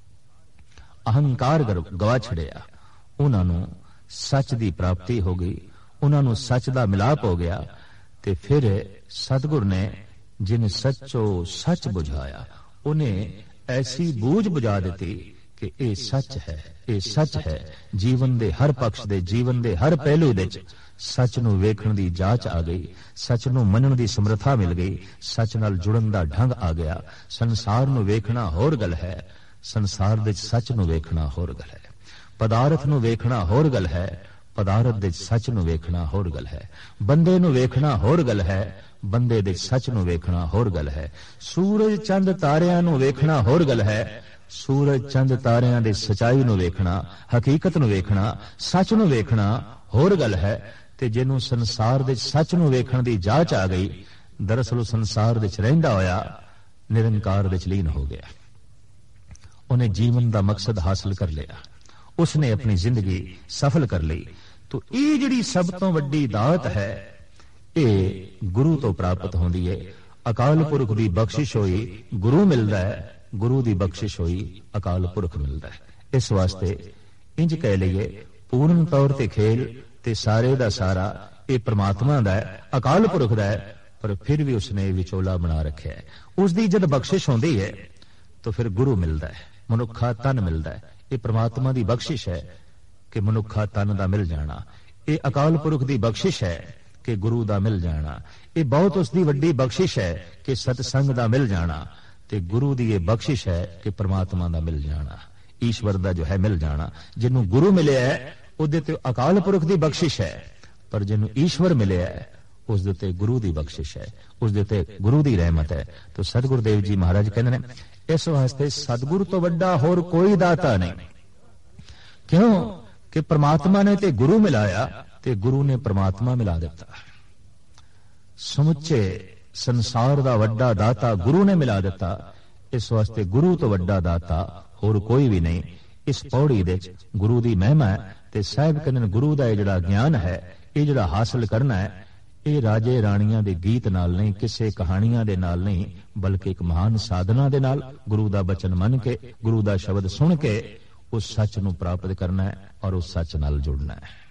ਅਹੰਕਾਰ ਗਵਾ ਛੜਿਆ, ਉਹਨਾਂ ਨੂੰ ਸੱਚ ਦੀ ਪ੍ਰਾਪਤੀ ਹੋ ਗਈ, ਉਹਨਾਂ ਨੂੰ ਸੱਚ ਦਾ ਮਿਲਾਪ ਹੋ ਗਿਆ। ਤੇ ਫਿਰ ਸਤਿਗੁਰ ਨੇ ਜਿਨ ਸੱਚੋ ਸੱਚ ਬੁਝਾਇਆ, ਉਹਨੇ ਐਸੀ ਬੂਝ ਬੁਝਾ ਦਿੱਤੀ ਕਿ ਇਹ ਸੱਚ ਹੈ, ਇਹ ਸੱਚ ਹੈ। ਜੀਵਨ ਦੇ ਹਰ ਪਕਸ਼ ਦੇ, ਜੀਵਨ ਦੇ ਹਰ ਪਹਿਲੂ ਵਿੱਚ ਸੱਚ ਨੂੰ ਵੇਖਣ ਦੀ ਜਾਂਚ ਆ ਗਈ, ਸੱਚ ਨੂੰ ਮੰਨਣ ਦੀ ਸਮਰੱਥਾ ਮਿਲ ਗਈ, ਸੱਚ ਨਾਲ ਜੁੜਨ ਦਾ ਢੰਗ ਆ ਗਿਆ। ਸੰਸਾਰ ਨੂੰ ਵੇਖਣਾ ਹੋਰ ਗੱਲ ਹੈ, ਸੰਸਾਰ ਵਿੱਚ ਸੱਚ ਨੂੰ ਵੇਖਣਾ ਹੋਰ ਗੱਲ ਹੈ। ਪਦਾਰਥ ਨੂੰ ਵੇਖਣਾ ਹੋਰ ਗੱਲ ਹੈ, ਪਦਾਰਥ ਦੇ ਸੱਚ ਨੂੰ ਵੇਖਣਾ ਹੋਰ ਗੱਲ ਹੈ। ਬੰਦੇ ਨੂੰ ਵੇਖਣਾ ਹੋਰ ਗੱਲ ਹੈ, ਬੰਦੇ ਦੇ ਸੱਚ ਨੂੰ ਵੇਖਣਾ ਹੋਰ ਗੱਲ ਹੈ। ਸੂਰਜ ਚੰਦ ਤਾਰਿਆਂ ਨੂੰ ਵੇਖਣਾ ਹੋਰ ਗੱਲ ਹੈ, ਸੂਰਜ ਚੰਦ ਤਾਰਿਆਂ ਦੀ ਸਚਾਈ ਨੂੰ ਵੇਖਣਾ, ਹਕੀਕਤ ਨੂੰ ਵੇਖਣਾ, ਸੱਚ ਨੂੰ ਵੇਖਣਾ ਹੋਰ ਗੱਲ ਹੈ। ਤੇ ਜਿਹਨੂੰ ਸੰਸਾਰ ਦੇ ਸੱਚ ਨੂੰ ਵੇਖਣ ਦੀ ਜਾਂਚ ਆ ਗਈ, ਦਰਅਸਲ ਸੰਸਾਰ ਵਿੱਚ ਰਹਿੰਦਾ ਹੋਇਆ ਨਿਰੰਕਾਰ ਵਿੱਚ ਲੀਨ ਹੋ ਗਿਆ। ਉਹਨੇ ਜੀਵਨ ਦਾ ਮਕਸਦ ਹਾਸਲ ਕਰ ਲਿਆ, ਉਸਨੇ ਆਪਣੀ ਜ਼ਿੰਦਗੀ ਸਫਲ ਕਰ ਲਈ। ਤੋ ਇਹ ਜਿਹੜੀ ਸਭ ਤੋਂ ਵੱਡੀ ਦਾਤ ਹੈ, ਇਹ ਗੁਰੂ ਤੋਂ ਪ੍ਰਾਪਤ ਹੁੰਦੀ ਹੈ। ਅਕਾਲ ਪੁਰਖ ਦੀ ਬਖਸ਼ਿਸ਼ ਹੋਈ ਗੁਰੂ ਮਿਲਦਾ ਹੈ, ਗੁਰੂ ਦੀ ਬਖਸ਼ਿਸ਼ ਹੋਈ ਅਕਾਲ ਪੁਰਖ ਮਿਲਦਾ ਹੈ। ਇਸ ਵਾਸਤੇ ਇੰਜ ਕਹਿ ਲਈਏ ਪੂਰਨ ਤੌਰ ਤੇ ਖੇਲ ਤੇ ਸਾਰੇ ਦਾ ਸਾਰਾ ਇਹ ਪ੍ਰਮਾਤਮਾ ਦਾ ਹੈ, ਅਕਾਲ ਪੁਰਖ ਦਾ ਹੈ, ਪਰ ਫਿਰ ਵੀ ਉਸਨੇ ਵਿਚੋਲਾ ਬਣਾ ਰੱਖਿਆ ਹੈ। ਉਸ ਦੀ ਜਦ ਬਖਸ਼ਿਸ਼ ਹੁੰਦੀ ਹੈ ਤਾਂ ਫਿਰ ਗੁਰੂ ਮਿਲਦਾ ਹੈ, ਮਨੁੱਖਾ ਤਨ ਮਿਲਦਾ ਹੈ। ਇਹ ਪ੍ਰਮਾਤਮਾ ਦੀ ਬਖਸ਼ਿਸ਼ ਹੈ ਕਿ ਮਨੁੱਖਾ ਤਨ ਦਾ ਮਿਲ ਜਾਣਾ। ਇਹ ਅਕਾਲ ਪੁਰਖ ਦੀ ਬਖਸ਼ਿਸ਼ ਹੈ ਕਿ ਗੁਰੂ ਦਾ ਮਿਲ ਜਾਣਾ। ਇਹ ਬਹੁਤ ਉਸ ਦੀ ਵੱਡੀ ਬਖਸ਼ਿਸ਼ ਹੈ ਕਿ ਸਤਸੰਗ ਦਾ ਮਿਲ ਜਾਣਾ। ਤੇ ਗੁਰੂ ਦੀ ਇਹ ਬਖਸ਼ਿਸ਼ ਹੈ ਕਿ ਪ੍ਰਮਾਤਮਾ ਦਾ ਮਿਲ ਜਾਣਾ, ਈਸ਼ਵਰ ਦਾ ਜੋ ਹੈ ਮਿਲ ਜਾਣਾ। ਜਿਹਨੂੰ ਗੁਰੂ ਮਿਲਿਆ ਹੈ ਉਹਦੇ ਤੇ ਅਕਾਲ ਪੁਰਖ ਦੀ ਬਖਸ਼ਿਸ਼ ਹੈ, ਪਰ ਜਿਹਨੂੰ ਈਸ਼ਵਰ ਮਿਲਿਆ ਹੈ ਉਸ ਦੇ ਤੇ ਗੁਰੂ ਦੀ ਬਖਸ਼ਿਸ਼ ਹੈ, ਉਸ ਦੇ ਤੇ ਗੁਰੂ ਦੀ ਰਹਿਮਤ ਹੈ। तो सतगुरु देव जी महाराज कहते हैं इस वास्ते सतगुरु तो वड्डा होर कोई दाता नहीं। क्यों कि परमात्मा ने ते गुरु मिलाया ते गुरु ने परमात्मा मिला दिता। समुचे संसार दा वड्डा दाता गुरु ने मिला दिता। इस वास्ते गुरु तो वड्डा दाता होर कोई भी नहीं। इस पौड़ी दे गुरु दी महिमा है ते साहिब कहंदे गुरु दा जिहड़ा ज्ञान है ये जिहड़ा हासिल करना है ਇਹ ਰਾਜੇ ਰਾਣੀਆਂ ਦੇ ਗੀਤ ਨਾਲ ਨਹੀਂ, ਕਿਸੇ ਕਹਾਣੀਆਂ ਦੇ ਨਾਲ ਨਹੀਂ, ਬਲਕਿ ਇੱਕ ਮਹਾਨ ਸਾਧਨਾ ਦੇ ਨਾਲ ਗੁਰੂ ਦਾ ਬਚਨ ਮੰਨ ਕੇ, ਗੁਰੂ ਦਾ ਸ਼ਬਦ ਸੁਣ ਕੇ ਉਸ ਸੱਚ ਨੂੰ ਪ੍ਰਾਪਤ ਕਰਨਾ ਹੈ ਔਰ ਉਸ ਸੱਚ ਨਾਲ ਜੁੜਨਾ ਹੈ।